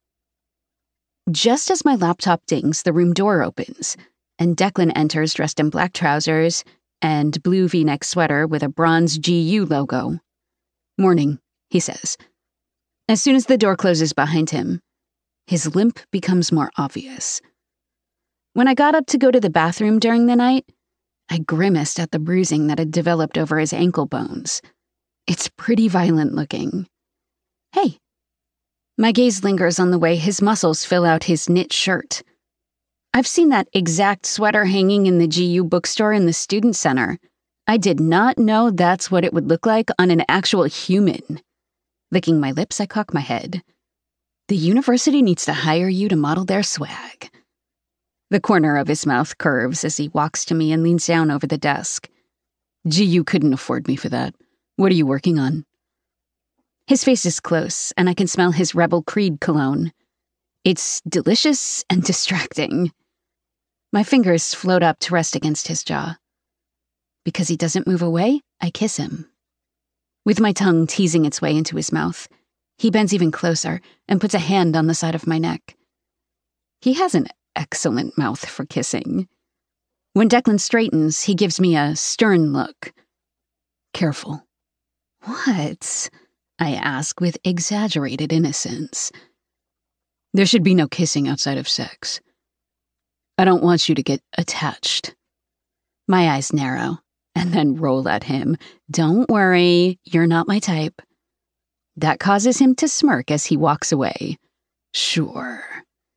Just as my laptop dings, the room door opens, and Declan enters dressed in black trousers and blue V-neck sweater with a bronze GU logo. Morning, he says. As soon as the door closes behind him, his limp becomes more obvious. When I got up to go to the bathroom during the night, I grimaced at the bruising that had developed over his ankle bones. It's pretty violent looking. Hey. My gaze lingers on the way his muscles fill out his knit shirt. I've seen that exact sweater hanging in the GU bookstore in the student center. I did not know that's what it would look like on an actual human. Licking my lips, I cock my head. The university needs to hire you to model their swag. The corner of his mouth curves as he walks to me and leans down over the desk. GU couldn't afford me for that. What are you working on? His face is close, and I can smell his Rebel Creed cologne. It's delicious and distracting. My fingers float up to rest against his jaw. Because he doesn't move away, I kiss him. With my tongue teasing its way into his mouth, he bends even closer and puts a hand on the side of my neck. He has an excellent mouth for kissing. When Declan straightens, he gives me a stern look. Careful. What? I ask with exaggerated innocence. There should be no kissing outside of sex. I don't want you to get attached. My eyes narrow, and then roll at him. Don't worry, you're not my type. That causes him to smirk as he walks away. Sure.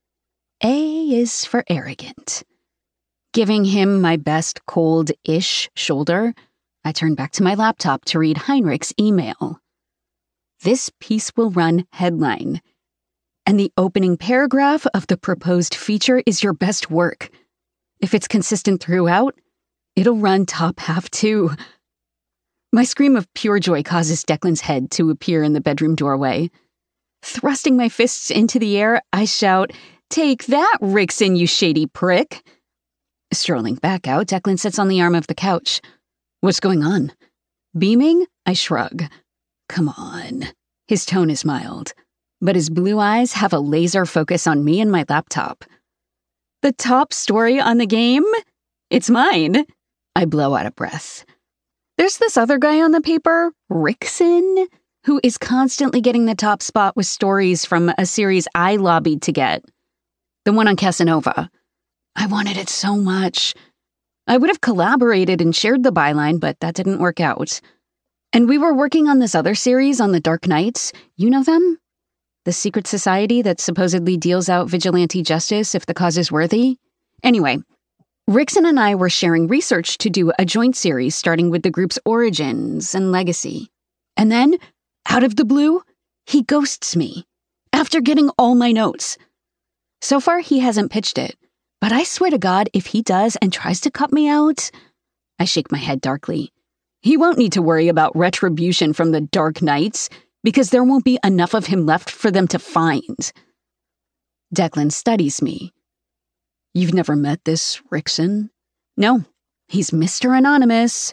A is for arrogant. Giving him my best cold-ish shoulder, I turn back to my laptop to read Heinrich's email. This piece will run headline, and the opening paragraph of the proposed feature is your best work. If it's consistent throughout, it'll run top half too. My scream of pure joy causes Declan's head to appear in the bedroom doorway. Thrusting my fists into the air, I shout, "Take that, Rickson, you shady prick!" Strolling back out, Declan sits on the arm of the couch. What's going on? Beaming, I shrug. Come on. His tone is mild, but his blue eyes have a laser focus on me and my laptop. The top story on the game? It's mine. I blow out a breath. There's this other guy on the paper, Rickson, who is constantly getting the top spot with stories from a series I lobbied to get. The one on Casanova. I wanted it so much. I would have collaborated and shared the byline, but that didn't work out. And we were working on this other series on the Dark Knights. You know them? The secret society that supposedly deals out vigilante justice if the cause is worthy? Anyway, Rickson and I were sharing research to do a joint series starting with the group's origins and legacy. And then, out of the blue, he ghosts me after getting all my notes. So far, he hasn't pitched it, but I swear to God, if he does and tries to cut me out, I shake my head darkly. He won't need to worry about retribution from the Dark Knights because there won't be enough of him left for them to find. Declan studies me. You've never met this Rickson? No, he's Mr. Anonymous.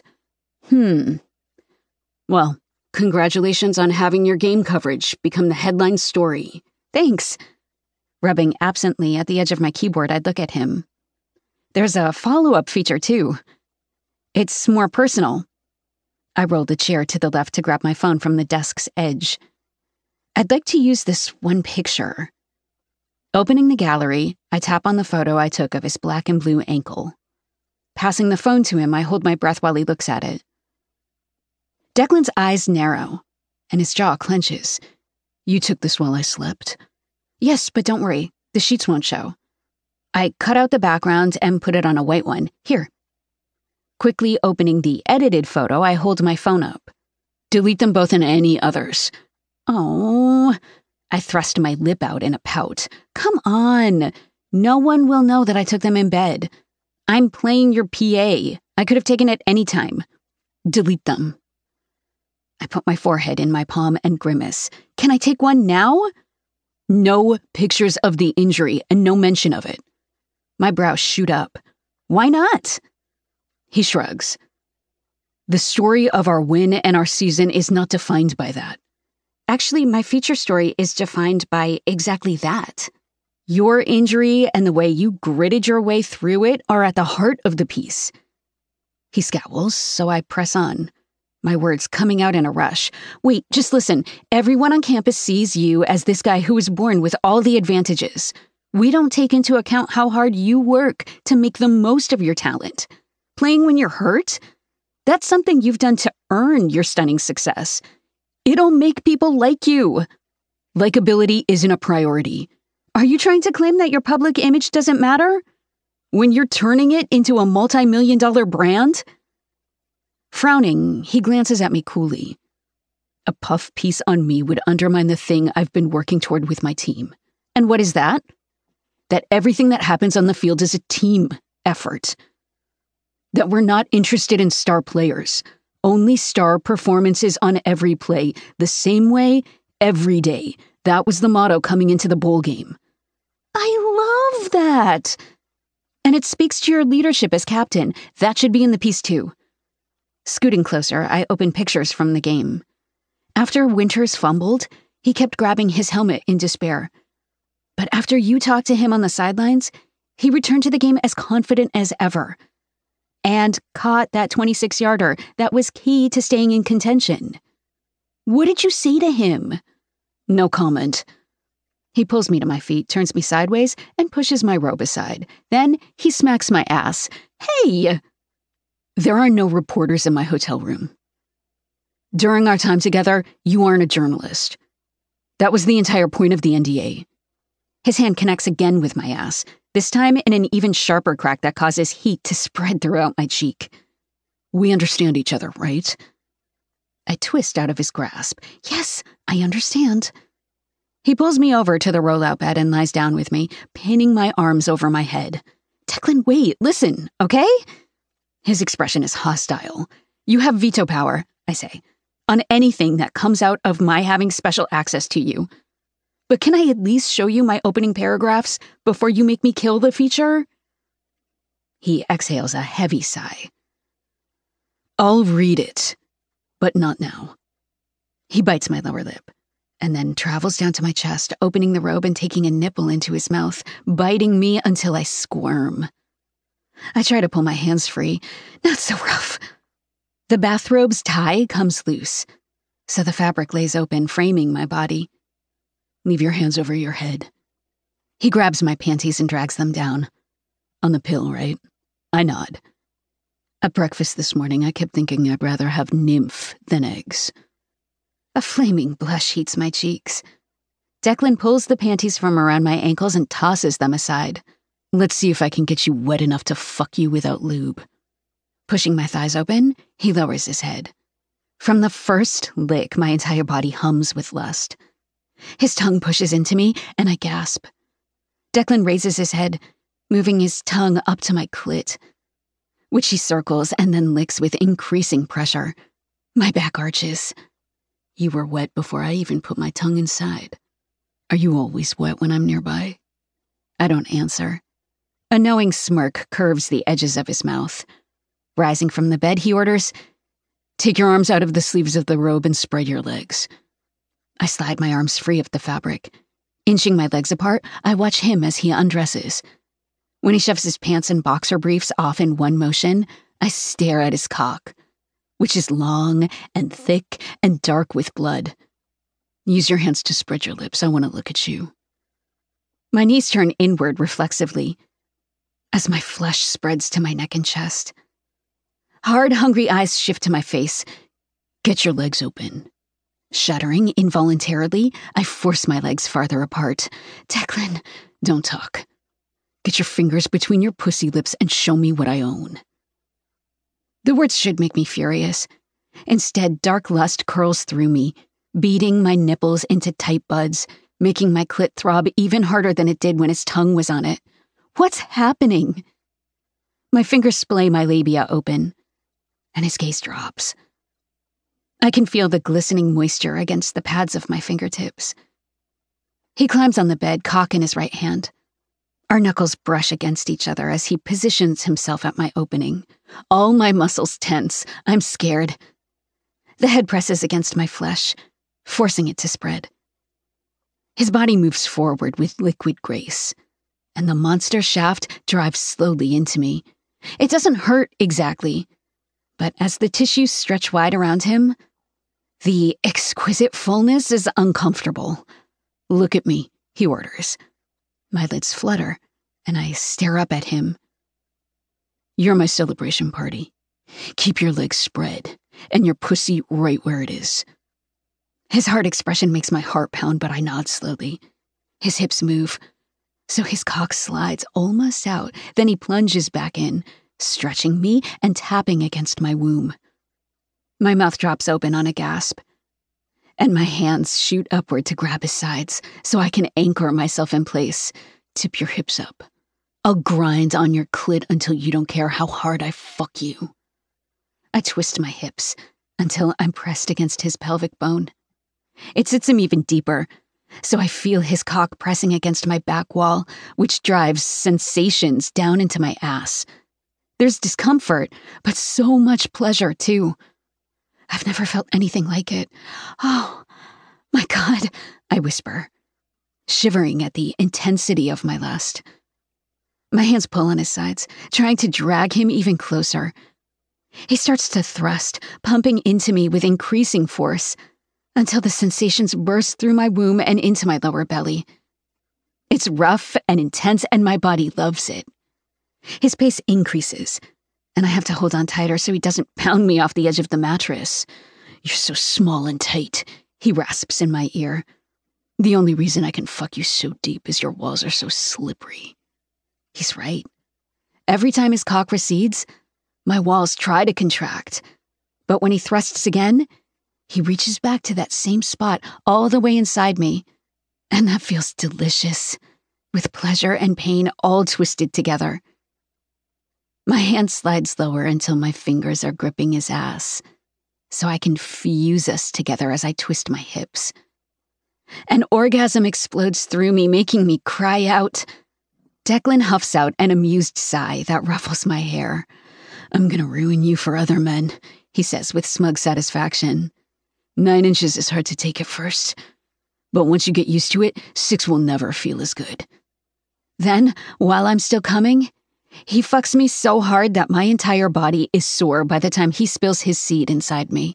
Well, congratulations on having your game coverage become the headline story. Thanks. Rubbing absently at the edge of my keyboard, I'd look at him. There's a follow-up feature, too. It's more personal. I rolled a chair to the left to grab my phone from the desk's edge. I'd like to use this one picture. Opening the gallery, I tap on the photo I took of his black and blue ankle. Passing the phone to him, I hold my breath while he looks at it. Declan's eyes narrow, and his jaw clenches. You took this while I slept? Yes, but don't worry, the sheets won't show. I cut out the background and put it on a white one. Here. Quickly opening the edited photo, I hold my phone up. Delete them both and any others. Oh, I thrust my lip out in a pout. Come on. No one will know that I took them in bed. I'm playing your PA. I could have taken it any time. Delete them. I put my forehead in my palm and grimace. Can I take one now? No pictures of the injury and no mention of it. My brows shoot up. Why not? He shrugs. The story of our win and our season is not defined by that. Actually, my feature story is defined by exactly that. Your injury and the way you gritted your way through it are at the heart of the piece. He scowls, so I press on. My words coming out in a rush. Wait, just listen. Everyone on campus sees you as this guy who was born with all the advantages. We don't take into account how hard you work to make the most of your talent. Playing when you're hurt? That's something you've done to earn your stunning success. It'll make people like you. Likeability isn't a priority. Are you trying to claim that your public image doesn't matter? When you're turning it into a multi-million-dollar brand? Frowning, he glances at me coolly. A puff piece on me would undermine the thing I've been working toward with my team. And what is that? That everything that happens on the field is a team effort. That we're not interested in star players. Only star performances on every play, the same way, every day. That was the motto coming into the bowl game. I love that! And it speaks to your leadership as captain. That should be in the piece too. Scooting closer, I opened pictures from the game. After Winters fumbled, he kept grabbing his helmet in despair. But after you talked to him on the sidelines, he returned to the game as confident as ever. And caught that 26-yarder that was key to staying in contention. What did you say to him? No comment. He pulls me to my feet, turns me sideways, and pushes my robe aside. Then he smacks my ass. Hey! There are no reporters in my hotel room. During our time together, you aren't a journalist. That was the entire point of the NDA. His hand connects again with my ass, this time in an even sharper crack that causes heat to spread throughout my cheek. We understand each other, right? I twist out of his grasp. Yes, I understand. He pulls me over to the rollout bed and lies down with me, pinning my arms over my head. Declan, wait, listen, okay? His expression is hostile. You have veto power, I say, on anything that comes out of my having special access to you. But can I at least show you my opening paragraphs before you make me kill the feature? He exhales a heavy sigh. I'll read it, but not now. He bites my lower lip, and then travels down to my chest, opening the robe and taking a nipple into his mouth, biting me until I squirm. I try to pull my hands free. Not so rough. The bathrobe's tie comes loose, so the fabric lays open, framing my body. Leave your hands over your head. He grabs my panties and drags them down. On the pill, right? I nod. At breakfast this morning, I kept thinking I'd rather have nymph than eggs. A flaming blush heats my cheeks. Declan pulls the panties from around my ankles and tosses them aside. Let's see if I can get you wet enough to fuck you without lube. Pushing my thighs open, he lowers his head. From the first lick, my entire body hums with lust. His tongue pushes into me, and I gasp. Declan raises his head, moving his tongue up to my clit, which he circles and then licks with increasing pressure. My back arches. You were wet before I even put my tongue inside. Are you always wet when I'm nearby? I don't answer. A knowing smirk curves the edges of his mouth. Rising from the bed, he orders, "Take your arms out of the sleeves of the robe and spread your legs." I slide my arms free of the fabric. Inching my legs apart, I watch him as he undresses. When he shoves his pants and boxer briefs off in one motion, I stare at his cock, which is long and thick and dark with blood. Use your hands to spread your lips. I want to look at you. My knees turn inward reflexively as my flesh spreads to my neck and chest. Hard, hungry eyes shift to my face. Get your legs open. Shuddering involuntarily, I force my legs farther apart. Declan, don't talk. Get your fingers between your pussy lips and show me what I own. The words should make me furious. Instead, dark lust curls through me, beating my nipples into tight buds, making my clit throb even harder than it did when his tongue was on it. What's happening? My fingers splay my labia open, and his gaze drops. I can feel the glistening moisture against the pads of my fingertips. He climbs on the bed, cock in his right hand. Our knuckles brush against each other as he positions himself at my opening. All my muscles tense. I'm scared. The head presses against my flesh, forcing it to spread. His body moves forward with liquid grace, and the monster shaft drives slowly into me. It doesn't hurt exactly, but as the tissues stretch wide around him, the exquisite fullness is uncomfortable. Look at me, he orders. My lids flutter, and I stare up at him. You're my celebration party. Keep your legs spread, and your pussy right where it is. His hard expression makes my heart pound, but I nod slowly. His hips move, so his cock slides almost out, then he plunges back in, stretching me and tapping against my womb. My mouth drops open on a gasp, and my hands shoot upward to grab his sides so I can anchor myself in place. Tip your hips up. I'll grind on your clit until you don't care how hard I fuck you. I twist my hips until I'm pressed against his pelvic bone. It sits him even deeper, so I feel his cock pressing against my back wall, which drives sensations down into my ass. There's discomfort, but so much pleasure, too. I've never felt anything like it. Oh, my God, I whisper, shivering at the intensity of my lust. My hands pull on his sides, trying to drag him even closer. He starts to thrust, pumping into me with increasing force, until the sensations burst through my womb and into my lower belly. It's rough and intense, and my body loves it. His pace increases, and I have to hold on tighter so he doesn't pound me off the edge of the mattress. You're so small and tight, he rasps in my ear. The only reason I can fuck you so deep is your walls are so slippery. He's right. Every time his cock recedes, my walls try to contract, but when he thrusts again, he reaches back to that same spot all the way inside me, and that feels delicious, with pleasure and pain all twisted together. My hand slides lower until my fingers are gripping his ass, so I can fuse us together as I twist my hips. An orgasm explodes through me, making me cry out. Declan huffs out an amused sigh that ruffles my hair. I'm gonna ruin you for other men, he says with smug satisfaction. 9 inches is hard to take at first, but once you get used to it, 6 will never feel as good. Then, while I'm still coming, he fucks me so hard that my entire body is sore by the time he spills his seed inside me.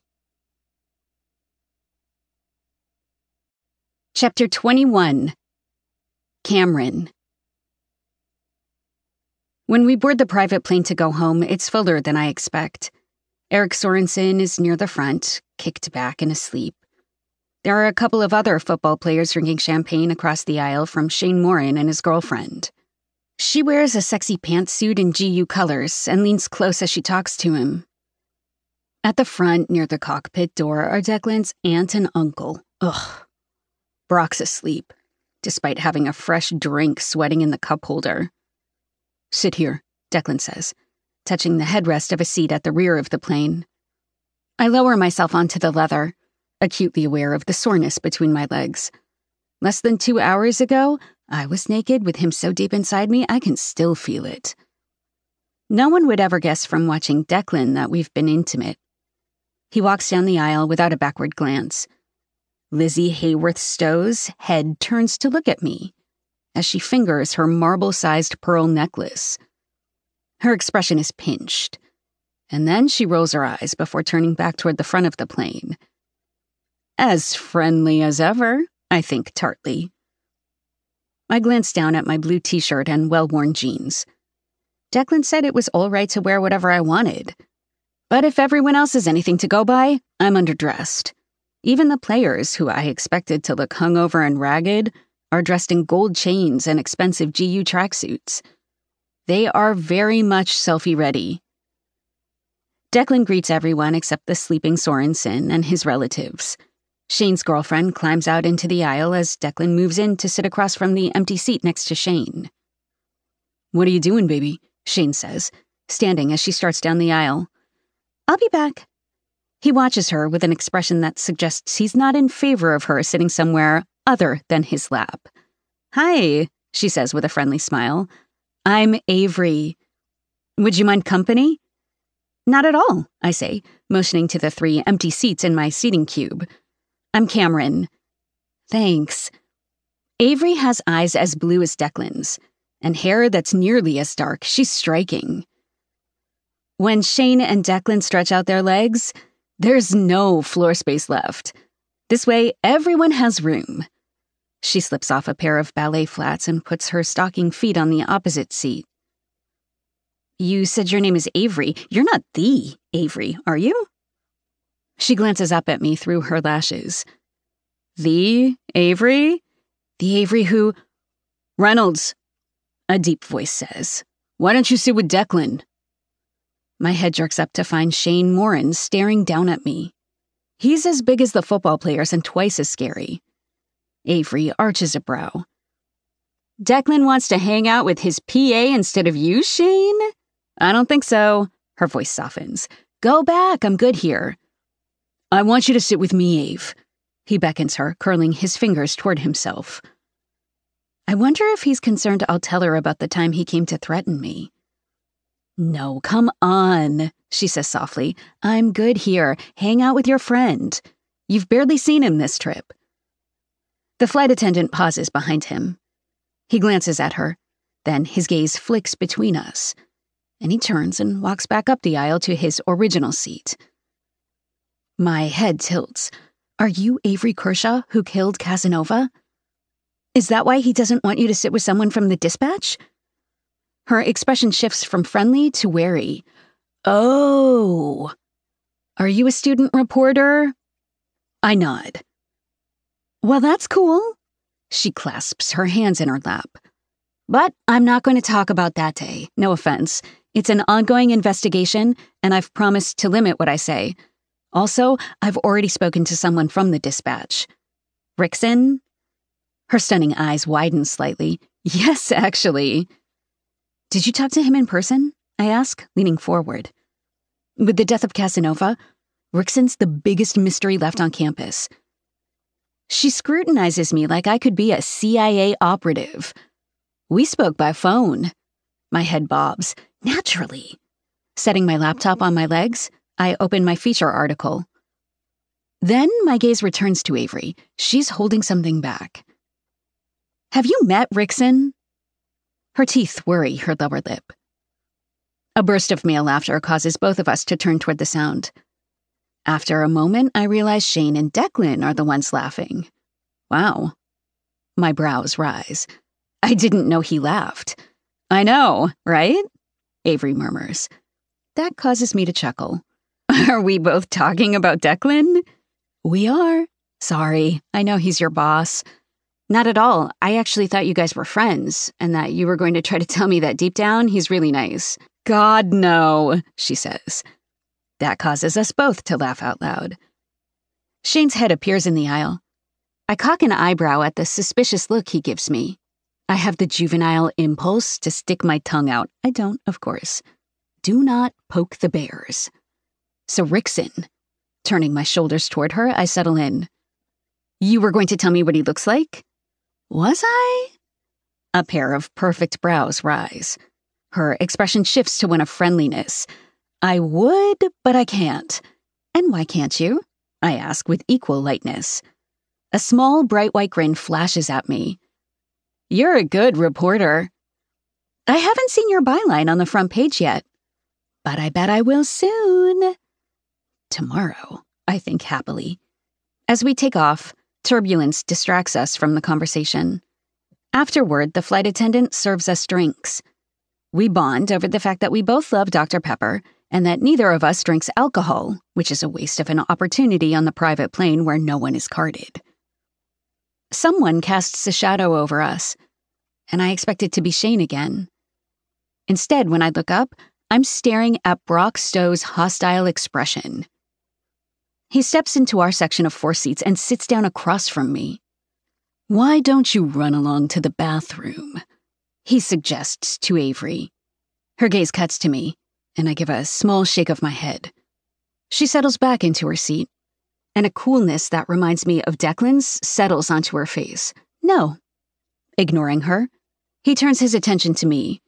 Chapter 21. Cameron. When we board the private plane to go home, it's fuller than I expect. Eric Sorensen is near the front, kicked back and asleep. There are a couple of other football players drinking champagne across the aisle from Shane Morin and his girlfriend. She wears a sexy pantsuit in GU colors and leans close as she talks to him. At the front, near the cockpit door, are Declan's aunt and uncle. Ugh. Brock's asleep, despite having a fresh drink sweating in the cup holder. Sit here, Declan says, touching the headrest of a seat at the rear of the plane. I lower myself onto the leather, acutely aware of the soreness between my legs. Less than 2 hours ago, I was naked with him so deep inside me I can still feel it. No one would ever guess from watching Declan that we've been intimate. He walks down the aisle without a backward glance. Lizzie Hayworth-Stowe's head turns to look at me as she fingers her marble-sized pearl necklace. Her expression is pinched, and then she rolls her eyes before turning back toward the front of the plane. As friendly as ever, I think tartly. I glance down at my blue t-shirt and well-worn jeans. Declan said it was all right to wear whatever I wanted. But if everyone else has anything to go by, I'm underdressed. Even the players, who I expected to look hungover and ragged, are dressed in gold chains and expensive GU tracksuits. They are very much selfie-ready. Declan greets everyone except the sleeping Sorensen and his relatives. Shane's girlfriend climbs out into the aisle as Declan moves in to sit across from the empty seat next to Shane. "What are you doing, baby?" Shane says, standing as she starts down the aisle. "I'll be back." He watches her with an expression that suggests he's not in favor of her sitting somewhere other than his lap. "Hi," she says with a friendly smile. "I'm Avery. Would you mind company?" "Not at all," I say, motioning to the 3 empty seats in my seating cube. "I'm Cameron." "Thanks." Avery has eyes as blue as Declan's, and hair that's nearly as dark. She's striking. When Shane and Declan stretch out their legs, there's no floor space left. This way, everyone has room. She slips off a pair of ballet flats and puts her stocking feet on the opposite seat. "You said your name is Avery. You're not the Avery, are you?" She glances up at me through her lashes. "The Avery? The Avery who—" "Reynolds," a deep voice says. "Why don't you sit with Declan?" My head jerks up to find Shane Morin staring down at me. He's as big as the football players and twice as scary. Avery arches a brow. "Declan wants to hang out with his PA instead of you, Shane?" "I don't think so." Her voice softens. "Go back, I'm good here." "I want you to sit with me, Ave." He beckons her, curling his fingers toward himself. I wonder if he's concerned I'll tell her about the time he came to threaten me. "No, come on," she says softly. "I'm good here. Hang out with your friend. You've barely seen him this trip." The flight attendant pauses behind him. He glances at her, then his gaze flicks between us, and he turns and walks back up the aisle to his original seat. My head tilts. "Are you Avery Kershaw who killed Casanova? Is that why he doesn't want you to sit with someone from the dispatch?" Her expression shifts from friendly to wary. "Oh. Are you a student reporter?" I nod. "Well, that's cool." She clasps her hands in her lap. "But I'm not going to talk about that day. No offense. It's an ongoing investigation, and I've promised to limit what I say. Also, I've already spoken to someone from the dispatch." "Rickson?" Her stunning eyes widen slightly. "Yes, actually." "Did you talk to him in person?" I ask, leaning forward. "With the death of Casanova, Rickson's the biggest mystery left on campus." She scrutinizes me like I could be a CIA operative. "We spoke by phone." My head bobs. Naturally. Setting my laptop on my legs, I open my feature article. Then my gaze returns to Avery. She's holding something back. "Have you met Rickson?" Her teeth worry her lower lip. A burst of male laughter causes both of us to turn toward the sound. After a moment, I realize Shane and Declan are the ones laughing. Wow. My brows rise. I didn't know he laughed. "I know, right?" Avery murmurs. That causes me to chuckle. "Are we both talking about Declan?" "We are. Sorry, I know he's your boss." "Not at all. I actually thought you guys were friends, and that you were going to try to tell me that deep down he's really nice." "God, no," she says. That causes us both to laugh out loud. Shane's head appears in the aisle. I cock an eyebrow at the suspicious look he gives me. I have the juvenile impulse to stick my tongue out. I don't, of course. Do not poke the bears. "So Rickson, Turning my shoulders toward her, I settle in. You were going to tell me what he looks like? Was I? A pair of perfect brows rise. Her expression shifts to one of friendliness. I would, but I can't. And why can't you? I ask with equal lightness. A small, bright white grin flashes at me. You're a good reporter. I haven't seen your byline on the front page yet, but I bet I will soon. Tomorrow, I think happily. As we take off, turbulence distracts us from the conversation. Afterward, the flight attendant serves us drinks. We bond over the fact that we both love Dr. Pepper and that neither of us drinks alcohol, which is a waste of an opportunity on the private plane where no one is carded. Someone casts a shadow over us, and I expect it to be Shane again. Instead, when I look up, I'm staring at Brock Stowe's hostile expression. He steps into our section of 4 seats and sits down across from me. Why don't you run along to the bathroom? He suggests to Avery. Her gaze cuts to me, and I give a small shake of my head. She settles back into her seat, and a coolness that reminds me of Declan's settles onto her face. No. Ignoring her, he turns his attention to me.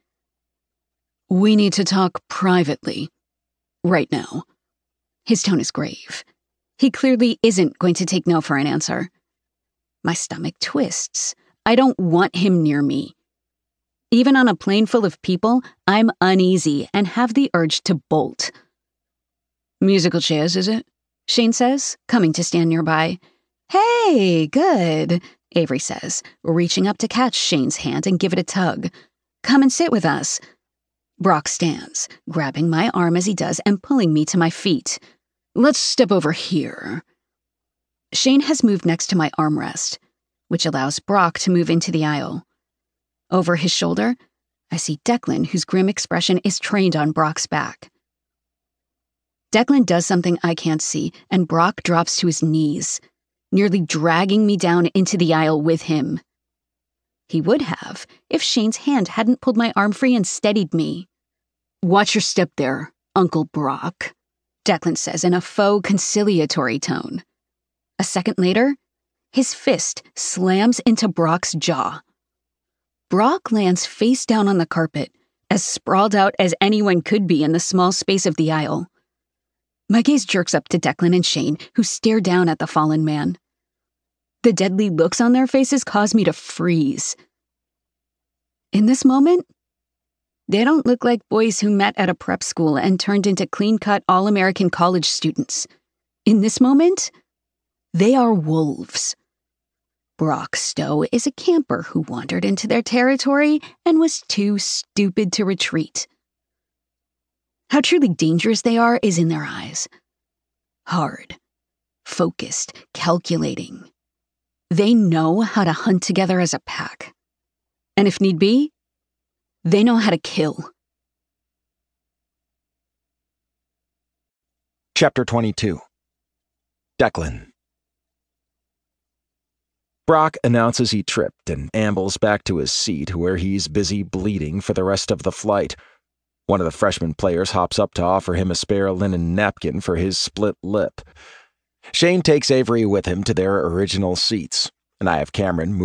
We need to talk privately. Right now. His tone is grave. He clearly isn't going to take no for an answer. My stomach twists. I don't want him near me. Even on a plane full of people, I'm uneasy and have the urge to bolt. Musical chairs, is it? Shane says, coming to stand nearby. Hey, good, Avery says, reaching up to catch Shane's hand and give it a tug. Come and sit with us. Brock stands, grabbing my arm as he does and pulling me to my feet. Let's step over here. Shane has moved next to my armrest, which allows Brock to move into the aisle. Over his shoulder, I see Declan, whose grim expression is trained on Brock's back. Declan does something I can't see, and Brock drops to his knees, nearly dragging me down into the aisle with him. He would have, if Shane's hand hadn't pulled my arm free and steadied me. Watch your step there, Uncle Brock, Declan says in a faux conciliatory tone. A second later, his fist slams into Brock's jaw. Brock lands face down on the carpet, as sprawled out as anyone could be in the small space of the aisle. My gaze jerks up to Declan and Shane, who stare down at the fallen man. The deadly looks on their faces cause me to freeze. In this moment, they don't look like boys who met at a prep school and turned into clean-cut all-American college students. In this moment, they are wolves. Brock Stowe is a camper who wandered into their territory and was too stupid to retreat. How truly dangerous they are is in their eyes. Hard, focused, calculating. They know how to hunt together as a pack. And if need be, they know how to kill. Chapter 22. Declan. Brock announces he tripped and ambles back to his seat where he's busy bleeding for the rest of the flight. One of the freshman players hops up to offer him a spare linen napkin for his split lip. Shane takes Avery with him to their original seats, and I have Cameron move